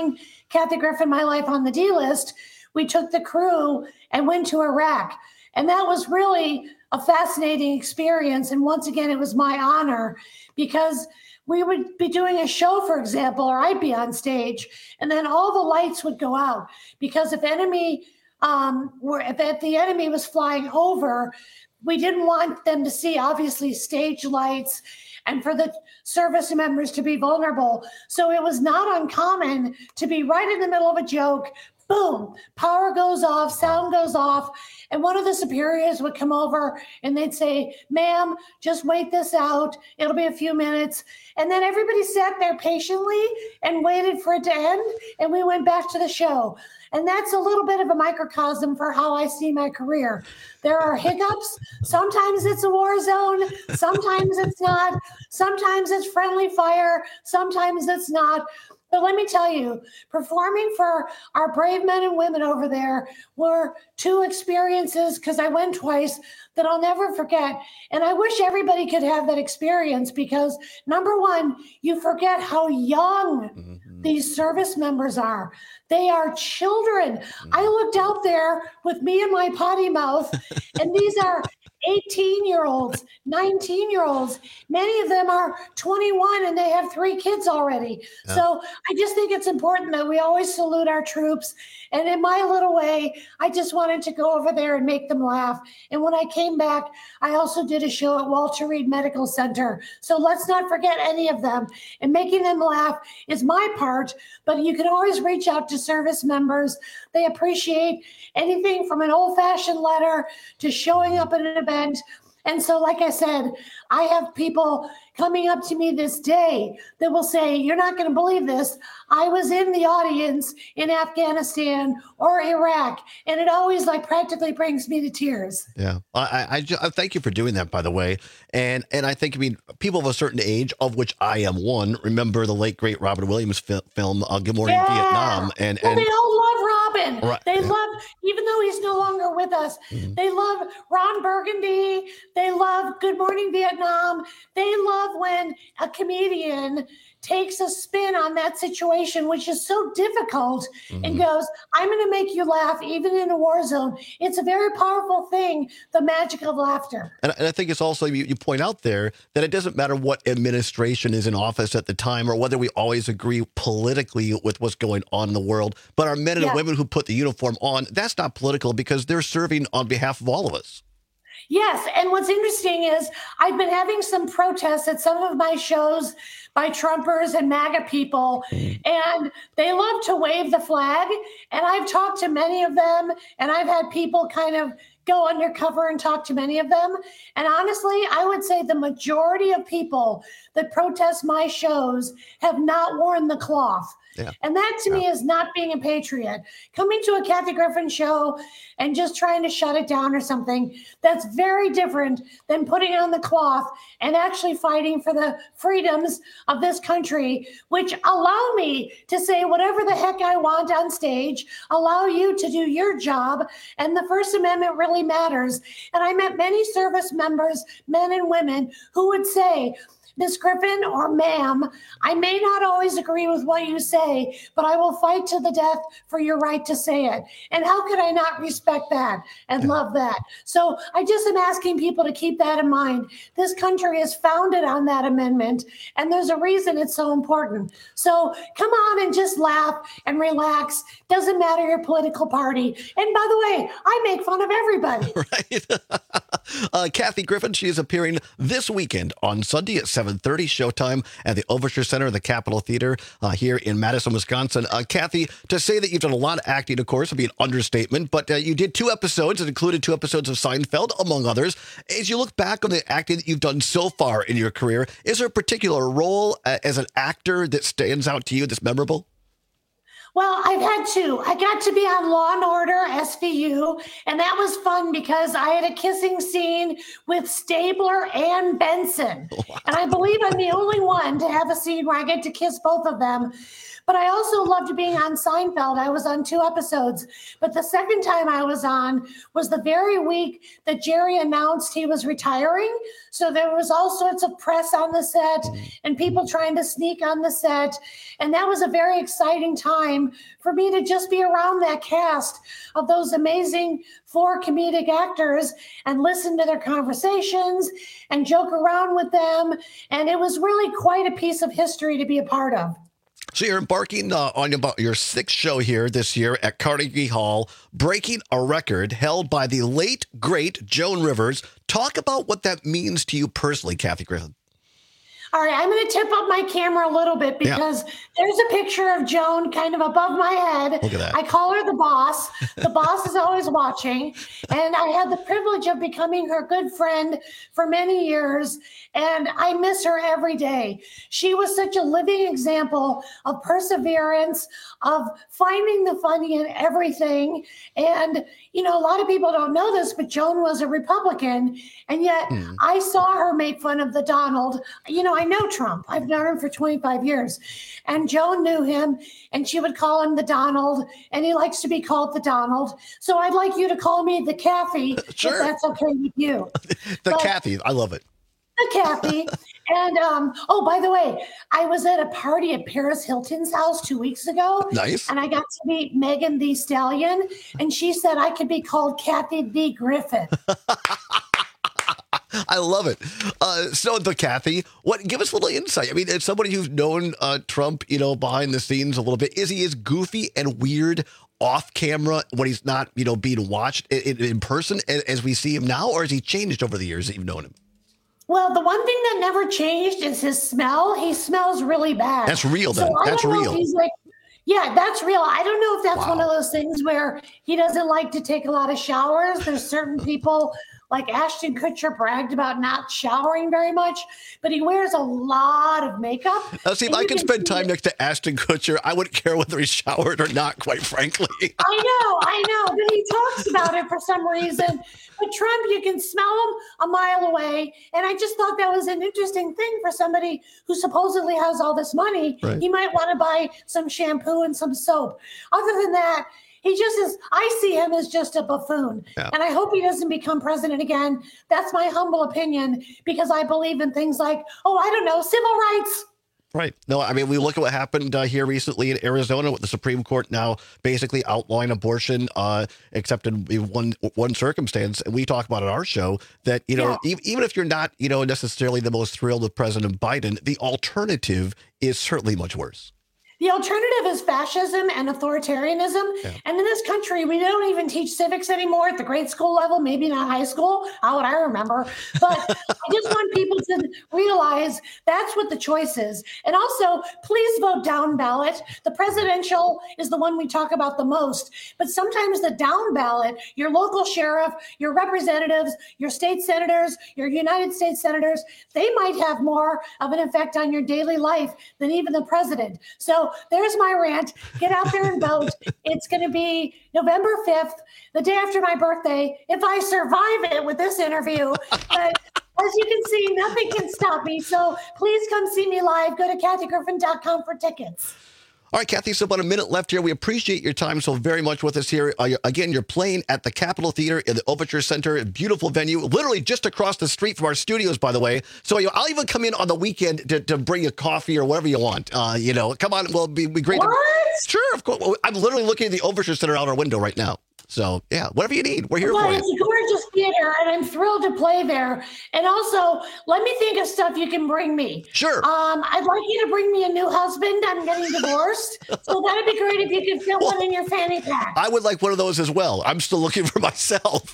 F: Kathy Griffin, My Life on the D-List, we took the crew and went to Iraq. And that was really a fascinating experience. And once again, it was my honor because we would be doing a show, for example, or I'd be on stage, and then all the lights would go out because if enemy um, were if the enemy was flying over, we didn't want them to see obviously stage lights and for the service members to be vulnerable. So it was not uncommon to be right in the middle of a joke. Boom, power goes off, sound goes off, and one of the superiors would come over and they'd say, ma'am, just wait this out. It'll be a few minutes. And then everybody sat there patiently and waited for it to end, and we went back to the show. And that's a little bit of a microcosm for how I see my career. There are hiccups. Sometimes it's a war zone. Sometimes it's not. Sometimes it's friendly fire. Sometimes it's not. But let me tell you, performing for our brave men and women over there were two experiences, because I went twice, that I'll never forget. And I wish everybody could have that experience because, number one, you forget how young mm-hmm. these service members are. They are children. Mm-hmm. I looked out there with me and my potty mouth, and these are eighteen-year-olds, nineteen-year-olds. Many of them are twenty-one and they have three kids already. Yeah. So I just think it's important that we always salute our troops. And in my little way, I just wanted to go over there and make them laugh. And when I came back, I also did a show at Walter Reed Medical Center. So let's not forget any of them. And making them laugh is my part, but you can always reach out to service members. They appreciate anything from an old-fashioned letter to showing up at an event. And so, like I said, I have people coming up to me this day that will say, you're not going to believe this. I was in the audience in Afghanistan or Iraq, and it always like practically brings me to tears.
R: Yeah. I, I, I, just, I thank you for doing that, by the way. And and I think, I mean, people of a certain age, of which I am one, remember the late, great Robin Williams fi- film, uh, Good Morning
F: yeah.
R: Vietnam. And,
F: well,
R: and
F: they all love Robin.
R: Right.
F: They love, even though he's no longer with us, mm-hmm. they love Ron Burgundy. They love Good Morning Vietnam. They love when a comedian takes a spin on that situation, which is so difficult, mm-hmm. and goes, I'm going to make you laugh even in a war zone. It's a very powerful thing, the magic of laughter.
R: And, and I think it's also, you, you point out there, that it doesn't matter what administration is in office at the time or whether we always agree politically with what's going on in the world, but our men and
F: yeah.
R: women who put the uniform on, that's not political because they're serving on behalf of all of us.
F: Yes. And what's interesting is I've been having some protests at some of my shows by Trumpers and MAGA people, and they love to wave the flag. And I've talked to many of them, and I've had people kind of go undercover and talk to many of them. And honestly, I would say the majority of people that protest my shows have not worn the cloth. Yeah. And that to yeah. me is not being a patriot. Coming to a Kathy Griffin show and just trying to shut it down or something, that's very different than putting on the cloth and actually fighting for the freedoms of this country, which allow me to say whatever the heck I want on stage, allow you to do your job, and the First Amendment really matters. And I met many service members, men and women, who would say, Miz Griffin or ma'am, I may not always agree with what you say, but I will fight to the death for your right to say it. And how could I not respect that and yeah. love that? So I just am asking people to keep that in mind. This country is founded on that amendment, and there's a reason it's so important. So come on and just laugh and relax. Doesn't matter your political party. And by the way, I make fun of everybody.
R: Right. uh, Kathy Griffin, she is appearing this weekend on Sunday at seven thirty showtime at the Overture Center of the Capitol Theater uh, here in Madison, Wisconsin. Uh, Kathy, to say that you've done a lot of acting, of course, would be an understatement, but uh, you did two episodes. It included two episodes of Seinfeld, among others. As you look back on the acting that you've done so far in your career, is there a particular role uh, as an actor that stands out to you that's memorable?
F: Well, I've had two. I got to be on Law and Order S V U, and that was fun because I had a kissing scene with Stabler and Benson. Wow. And I believe I'm the only one to have a scene where I get to kiss both of them. But I also loved being on Seinfeld. I was on two episodes. But the second time I was on was the very week that Jerry announced he was retiring. So there was all sorts of press on the set and people trying to sneak on the set. And that was a very exciting time for me to just be around that cast of those amazing four comedic actors and listen to their conversations and joke around with them. And it was really quite a piece of history to be a part of.
R: So you're embarking uh, on about your sixth show here this year at Carnegie Hall, breaking a record held by the late, great Joan Rivers. Talk about what that means to you personally, Kathy Griffin.
F: All right, I'm going to tip up my camera a little bit because yeah. there's a picture of Joan kind of above my head.
R: Look at that.
F: I call her the boss. The boss is always watching. And I had the privilege of becoming her good friend for many years. And I miss her every day. She was such a living example of perseverance, of finding the funny in everything. And, you know, a lot of people don't know this, but Joan was a Republican. And yet hmm. I saw her make fun of the Donald. You know, I know Trump. I've known him for twenty-five years. And Joan knew him, and she would call him the Donald, and he likes to be called the Donald. So I'd like you to call me the Kathy,
R: sure.
F: if that's okay with you.
R: the
F: but,
R: Kathy. I love it.
F: The Kathy. And, um, oh, by the way, I was at a party at Paris Hilton's house two weeks ago.
R: Nice.
F: And I got to meet Megan Thee Stallion, and she said I could be called Kathy the Griffin.
R: I love it. Uh, so, the Kathy, what? Give us a little insight. I mean, as somebody who's known uh, Trump, you know, behind the scenes a little bit, is he as goofy and weird off camera when he's not, you know, being watched in, in person as we see him now, or has he changed over the years that you've known him?
F: Well, the one thing that never changed is his smell. He smells really bad.
R: That's real, then.
F: So
R: That's real.
F: He's like, yeah, that's real. I don't know if that's
R: Wow.
F: one of those things where he doesn't like to take a lot of showers. There's certain people, like Ashton Kutcher bragged about not showering very much, but he wears a lot of makeup.
R: Now, see, if
F: And
R: I
F: you
R: could
F: can
R: spend
F: see
R: time
F: it.
R: next to Ashton Kutcher, I wouldn't care whether he showered or not, quite frankly.
F: I know, I know, but he talks about it for some reason. But Trump, you can smell him a mile away. And I just thought that was an interesting thing for somebody who supposedly has all this money.
R: Right.
F: He might want to buy some shampoo and some soap. Other than that, he just is, I see him as just a buffoon.
R: Yeah.
F: And I hope he doesn't become president again. That's my humble opinion, because I believe in things like, oh, I don't know, civil rights.
R: Right. No, I mean, we look at what happened uh, here recently in Arizona with the Supreme Court now basically outlawing abortion, uh, except in one one circumstance. And we talk about on our show that, you know,
F: Yeah.
R: e- even if you're not, you know, necessarily the most thrilled with President Biden, the alternative is certainly much worse.
F: The alternative is fascism and authoritarianism.
R: Yeah.
F: And in this country, we don't even teach civics anymore at the grade school level, maybe not high school. How would I remember? But I just want people to realize that's what the choice is. And also, please vote down ballot. The presidential is the one we talk about the most. But sometimes the down ballot, your local sheriff, your representatives, your state senators, your United States senators, they might have more of an effect on your daily life than even the president. So there's my rant. Get out there and vote. It's going to be November fifth, the day after my birthday, if I survive it with this interview. But as you can see, nothing can stop me. So please come see me live. Go to Kathy Griffin dot com for tickets.
R: All right, Kathy, so about a minute left here. We appreciate your time so very much with us here. Uh, again, you're playing at the Capitol Theater in the Overture Center, a beautiful venue, literally just across the street from our studios, by the way. So you know, I'll even come in on the weekend to, to bring you coffee or whatever you want. Uh, you know, come on, well, it'd be, be great.
F: What?
R: To, sure, of course. I'm literally looking at the Overture Center out our window right now. So, yeah, whatever you need, we're here
F: Well,
R: for
F: it's
R: you.
F: a gorgeous theater, and I'm thrilled to play there. And also, let me think of stuff you can bring me.
R: Sure.
F: Um, I'd like you to bring me a new husband. I'm getting divorced. So that'd be great if you could fit one in your fanny pack.
R: I would like one of those as well. I'm still looking for myself.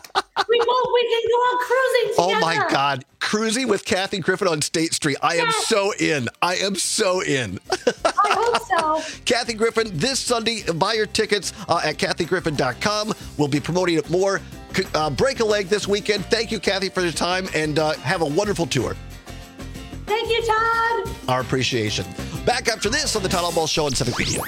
F: We both, we can go out cruising
R: Oh
F: together.
R: my God. Cruising with Kathy Griffin on State Street. I am
F: Yes.
R: so in. I am so in.
F: I hope so.
R: Kathy Griffin, this Sunday, buy your tickets uh, at Kathy Griffin dot com. We'll be promoting it more. C- Uh, break a leg this weekend. Thank you, Kathy, for your time, and uh, have a wonderful tour.
F: Thank you, Todd.
R: Our appreciation. Back after this on the Todd Ball Show on Civic Media.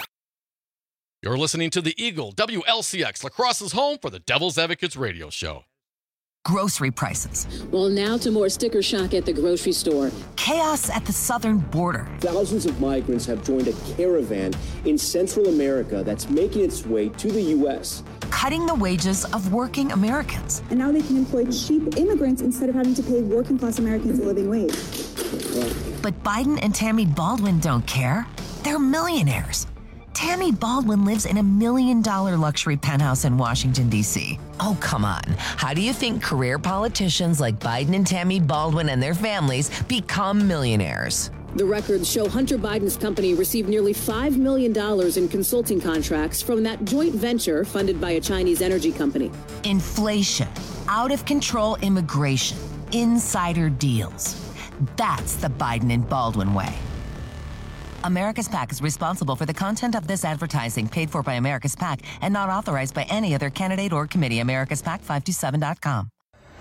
H: You're listening to the Eagle W L C X, La Crosse's home for the Devil's Advocates radio show. grocery prices.
I: Well, now to more sticker shock at the grocery store.
H: Chaos at the southern border.
J: Thousands of migrants have joined a caravan in Central America that's making its way to the U S.
H: Cutting the wages of working Americans.
K: And now they can employ cheap immigrants instead of having to pay working class Americans a living wage.
H: But Biden and Tammy Baldwin don't care. They're millionaires. Tammy Baldwin lives in a million dollar luxury penthouse in Washington, D C. Oh, come on. How do you think career politicians like Biden and Tammy Baldwin and their families become millionaires?
I: The records show Hunter Biden's company received nearly five million dollars in consulting contracts from that joint venture funded by a Chinese energy company.
H: Inflation, out of control immigration, insider deals. That's the Biden and Baldwin way. America's PAC is responsible for the content of this advertising paid for by America's PAC and not authorized by any other candidate or committee. America's PAC five two seven dot com.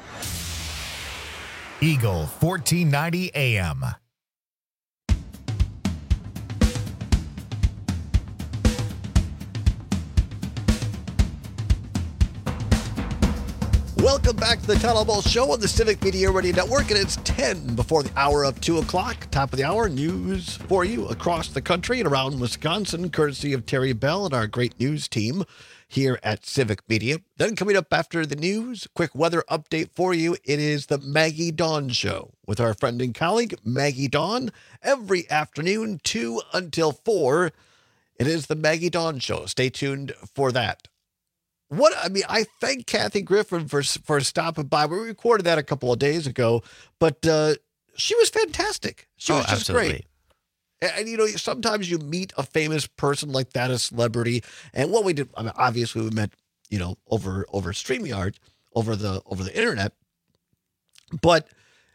A: Eagle fourteen ninety A M.
R: Welcome back to the Todd Ball Show on the Civic Media Radio Network, and it's ten before the hour of two o'clock. Top of the hour news for you across the country and around Wisconsin, courtesy of Terry Bell and our great news team here at Civic Media. Then coming up after the news, quick weather update for you. It is the Maggie Dawn Show with our friend and colleague, Maggie Dawn, every afternoon, two until four. It is the Maggie Dawn Show. Stay tuned for that. What I mean, I thank Kathy Griffin for for stopping by. We recorded that a couple of days ago, but uh, she was fantastic. She
T: oh,
R: was just
T: absolutely.
R: great. And, and, you know, sometimes you meet a famous person like that, a celebrity. And what we did, I mean, obviously we met, you know, over over StreamYard, over the over the internet. But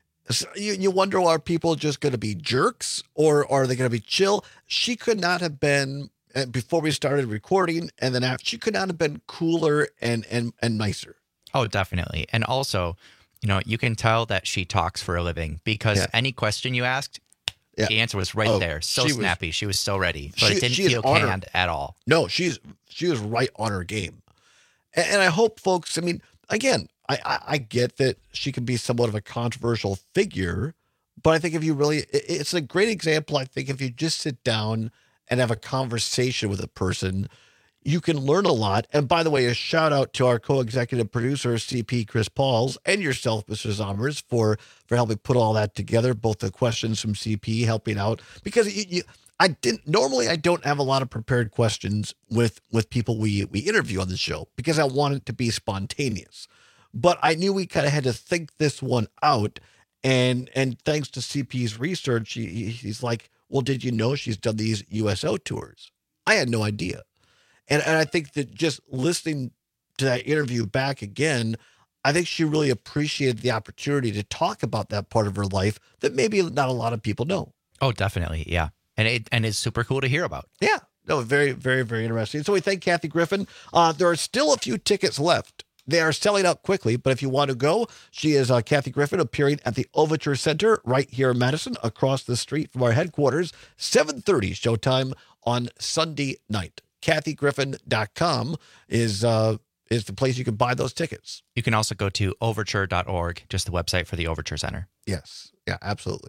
R: you, you wonder, are people just going to be jerks or, or are they going to be chill? She could not have been. And before we started recording, and then after, she could not have been cooler and and and nicer.
T: Oh, definitely. And also, you know, you can tell that she talks for a living because yeah. any question you asked, yeah. the answer was right oh, there. So she snappy. Was, she was so ready, but she, it didn't feel canned at all.
R: No, she's she was right on her game. And, and I hope folks, I mean, again, I, I, I get that she can be somewhat of a controversial figure, but I think if you really, it, it's a great example. I think if you just sit down and have a conversation with a person, you can learn a lot. And by the way, a shout out to our co-executive producer, C P Chris Pauls, and yourself, Mister Zommers, for, for helping put all that together, both the questions from C P helping out. Because you, you, I didn't, normally I don't have a lot of prepared questions with, with people we, we interview on the show because I want it to be spontaneous. But I knew we kind of had to think this one out. And, and thanks to C P's research, he, he's like, well, did you know she's done these U S O tours? I had no idea. And, and I think that just listening to that interview back again, I think she really appreciated the opportunity to talk about that part of her life that maybe not a lot of people know.
T: Oh, definitely. Yeah. And it and it's super cool to hear about.
R: Yeah. No, very, very, very interesting. So we thank Kathy Griffin. Uh, there are still a few tickets left. They are selling out quickly, but if you want to go, she is uh, Kathy Griffin appearing at the Overture Center right here in Madison, across the street from our headquarters, seven thirty showtime on Sunday night. Kathy Griffin dot com is uh, is the place you can buy those tickets.
T: You can also go to overture dot org, just the website for the Overture Center.
R: Yes. Yeah, absolutely.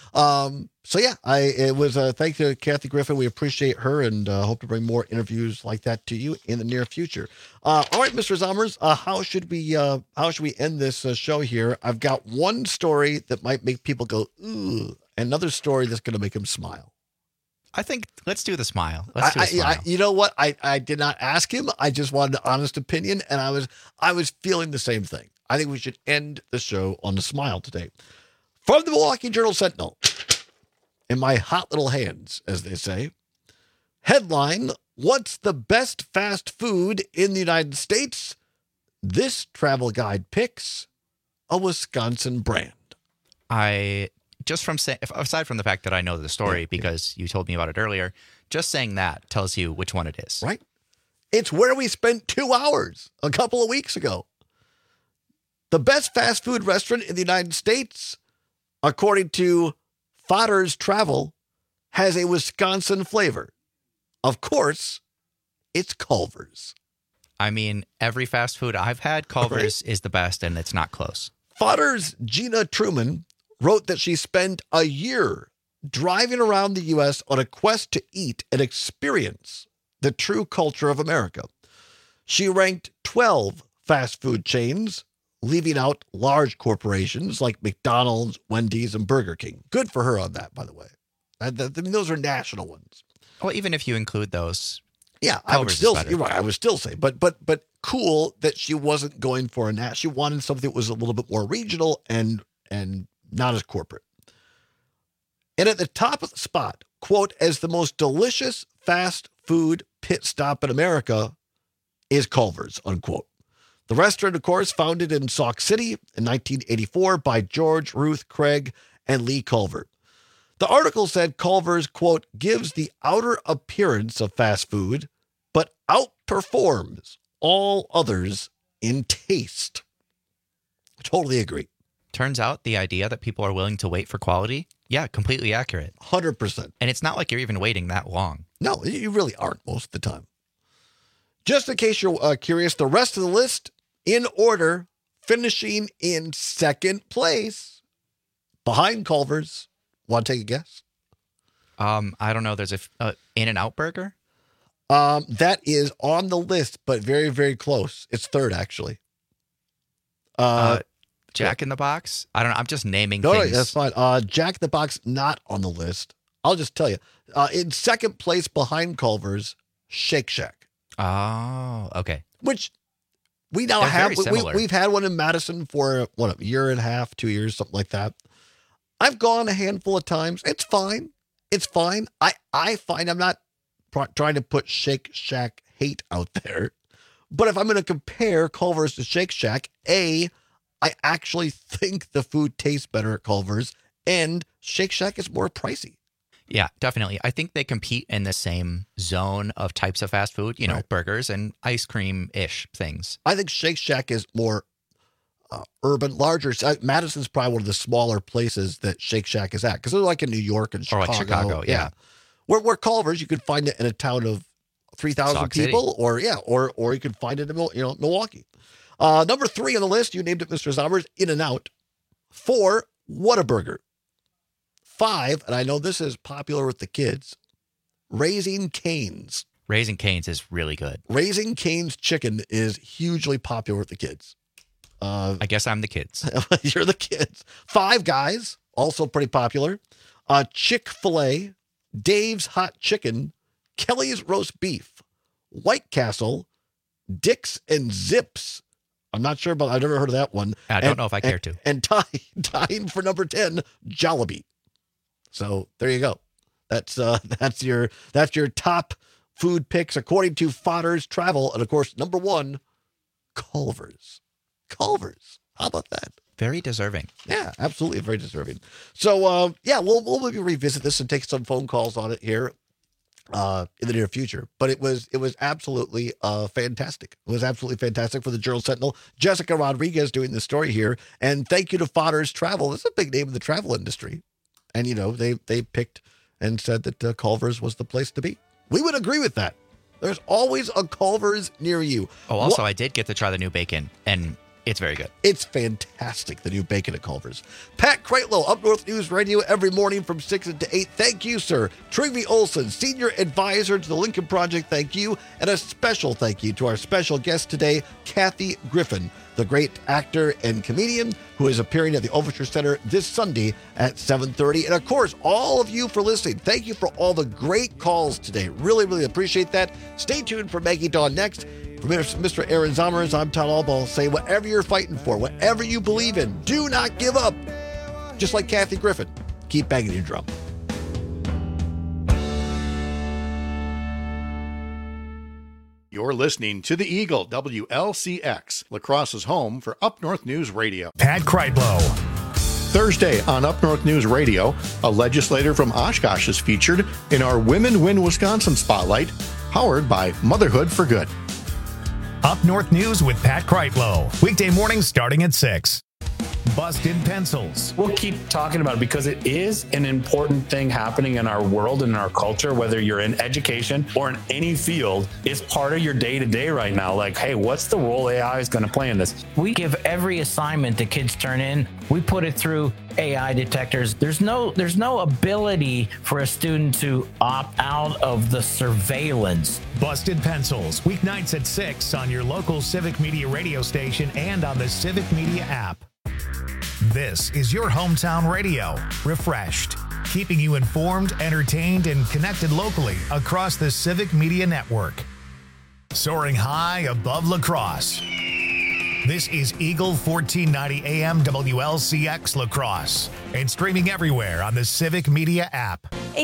R: Um, so yeah, I, it was a uh, thank you to Kathy Griffin. We appreciate her and uh, hope to bring more interviews like that to you in the near future. Uh, all right, Mister Zommers, uh, how should we, uh, how should we end this uh, show here? I've got one story that might make people go, ooh, another story that's going to make them smile.
T: I think let's do the smile. Let's do
R: I,
T: a smile.
R: I, I, you know what? I, I did not ask him. I just wanted an honest opinion. And I was, I was feeling the same thing. I think we should end the show on a smile today. From the Milwaukee Journal Sentinel, in my hot little hands, as they say. Headline, what's the best fast food in the United States? This travel guide picks a Wisconsin brand.
T: I, just from saying, aside from the fact that I know the story yeah, because yeah. you told me about it earlier, just saying that tells you which one it is.
R: Right? It's where we spent two hours a couple of weeks ago. The best fast food restaurant in the United States, according to Fodder's Travel, has a Wisconsin flavor. Of course, it's Culver's.
T: I mean, every fast food I've had, Culver's right? is the best, and it's not close.
R: Fodder's Gina Truman wrote that she spent a year driving around the U S on a quest to eat and experience the true culture of America. She ranked twelve fast food chains, leaving out large corporations like McDonald's, Wendy's, and Burger King. Good for her on that, by the way. I mean, those are national ones.
T: Well, even if you include those,
R: yeah, I would still, you're right, I would still say, but but but cool that she wasn't going for a nat. She wanted something that was a little bit more regional and and not as corporate. And at the top of the spot, quote, as the most delicious fast food pit stop in America is Culver's, unquote. The restaurant, of course, founded in Sauk City in nineteen eighty-four by George, Ruth, Craig, and Lee Culver. The article said Culver's, quote, gives the outer appearance of fast food, but outperforms all others in taste. I totally agree.
T: Turns out the idea that people are willing to wait for quality, yeah, completely accurate.
R: one hundred percent.
T: And it's not like you're even waiting that long.
R: No, you really aren't most of the time. Just in case you're uh, curious, the rest of the list in order, finishing in second place behind Culver's. Want to take a guess?
T: Um, I don't know. There's a uh, In-N-Out Burger.
R: Um, that is on the list, but very, very close. It's third, actually. Uh,
T: uh Jack in the Box. I don't know. I'm just naming
R: no,
T: things.
R: No, that's fine. Uh, Jack in the Box not on the list. I'll just tell you. Uh, in second place behind Culver's, Shake Shack.
T: Oh, okay.
R: Which we now
T: They're
R: have.
T: very
R: We,
T: similar.
R: we've had one in Madison for what a year and a half, two years, something like that. I've gone a handful of times. It's fine. It's fine. I, I find I'm not pr- trying to put Shake Shack hate out there. But if I'm going to compare Culver's to Shake Shack, A, I actually think the food tastes better at Culver's, and Shake Shack is more pricey.
T: Yeah, definitely. I think they compete in the same zone of types of fast food, you know,
R: Right.
T: burgers and ice cream-ish things.
R: I think Shake Shack is more uh, urban, larger. Uh, Madison's probably one of the smaller places that Shake Shack is at, because they're like in New York and
T: Or
R: Chicago.
T: like Chicago, yeah.
R: Where, where Culver's, you could find it in a town of three thousand
T: Sauk City.
R: people, or yeah, or or you could find it in Mil- you know Milwaukee. Uh, number three on the list, you named it, Mister Zommers, In-N-Out. Four, Whataburger. Five, and I know this is popular with the kids, Raising Cane's.
T: Raising Cane's is really good.
R: Raising Cane's chicken is hugely popular with the kids. Uh,
T: I guess I'm the kids.
R: You're the kids. Five Guys, also pretty popular. Uh, Chick-fil-A, Dave's Hot Chicken, Kelly's Roast Beef, White Castle, Dick's and Zips. I'm not sure about, I've never heard of that one.
T: I don't
R: And-
T: know if I care
R: and-
T: to.
R: And tying, tying for number ten, Jollibee. So there you go. That's uh, that's your that's your top food picks according to Fodder's Travel, and of course, number one, Culver's. Culver's. How about that?
T: Very deserving.
R: Yeah, absolutely, very deserving. So uh, yeah, we'll we'll maybe revisit this and take some phone calls on it here uh, in the near future. But it was it was absolutely uh, fantastic. It was absolutely fantastic for the Journal Sentinel. Jessica Rodriguez doing the story here, and thank you to Fodder's Travel. It's a big name in the travel industry, and you know they they picked and said that uh, Culver's was the place to be. We would agree with that. There's always a Culver's near you.
T: Oh, also,
R: What-
T: I did get to try the new bacon, and it's very good.
R: It's fantastic, the new bacon at Culver's. Pat Kreitlow, Up North News Radio, every morning from six to eight. Thank you, sir. Trygve Olson, Senior Advisor to the Lincoln Project, thank you. And a special thank you to our special guest today, Kathy Griffin, the great actor and comedian who is appearing at the Overture Center this Sunday at seven thirty. And of course, all of you for listening. Thank you for all the great calls today. Really, really appreciate that. Stay tuned for Maggie Dawn next. For Mister Aaron Zommers, I'm Todd Albaugh. Say whatever you're fighting for, whatever you believe in, do not give up. Just like Kathy Griffin, keep banging your drum.
M: You're listening to the Eagle, W L C X, La Crosse's home for Up North News Radio.
A: Pat Kreitlow.
M: Thursday on Up North News Radio, a legislator from Oshkosh is featured in our Women Win Wisconsin Spotlight, powered by Motherhood for Good.
A: Up North News with Pat Kreitlow. Weekday mornings starting at six. Busted Pencils.
P: We'll keep talking about it because it is an important thing happening in our world and in our culture, whether you're in education or in any field. It's part of your day-to-day right now. Like, hey, what's the role A I is going to play in this?
Q: We give every assignment the kids turn in, we put it through A I detectors. There's no there's no ability for a student to opt out of the surveillance.
A: Busted Pencils, weeknights at six on your local Civic Media radio station and on the Civic Media app. This is your hometown radio, refreshed, keeping you informed, entertained, and connected locally across the Civic Media network. Soaring high above La Crosse. This is Eagle fourteen ninety A M W L C X La Crosse and streaming everywhere on the Civic Media app.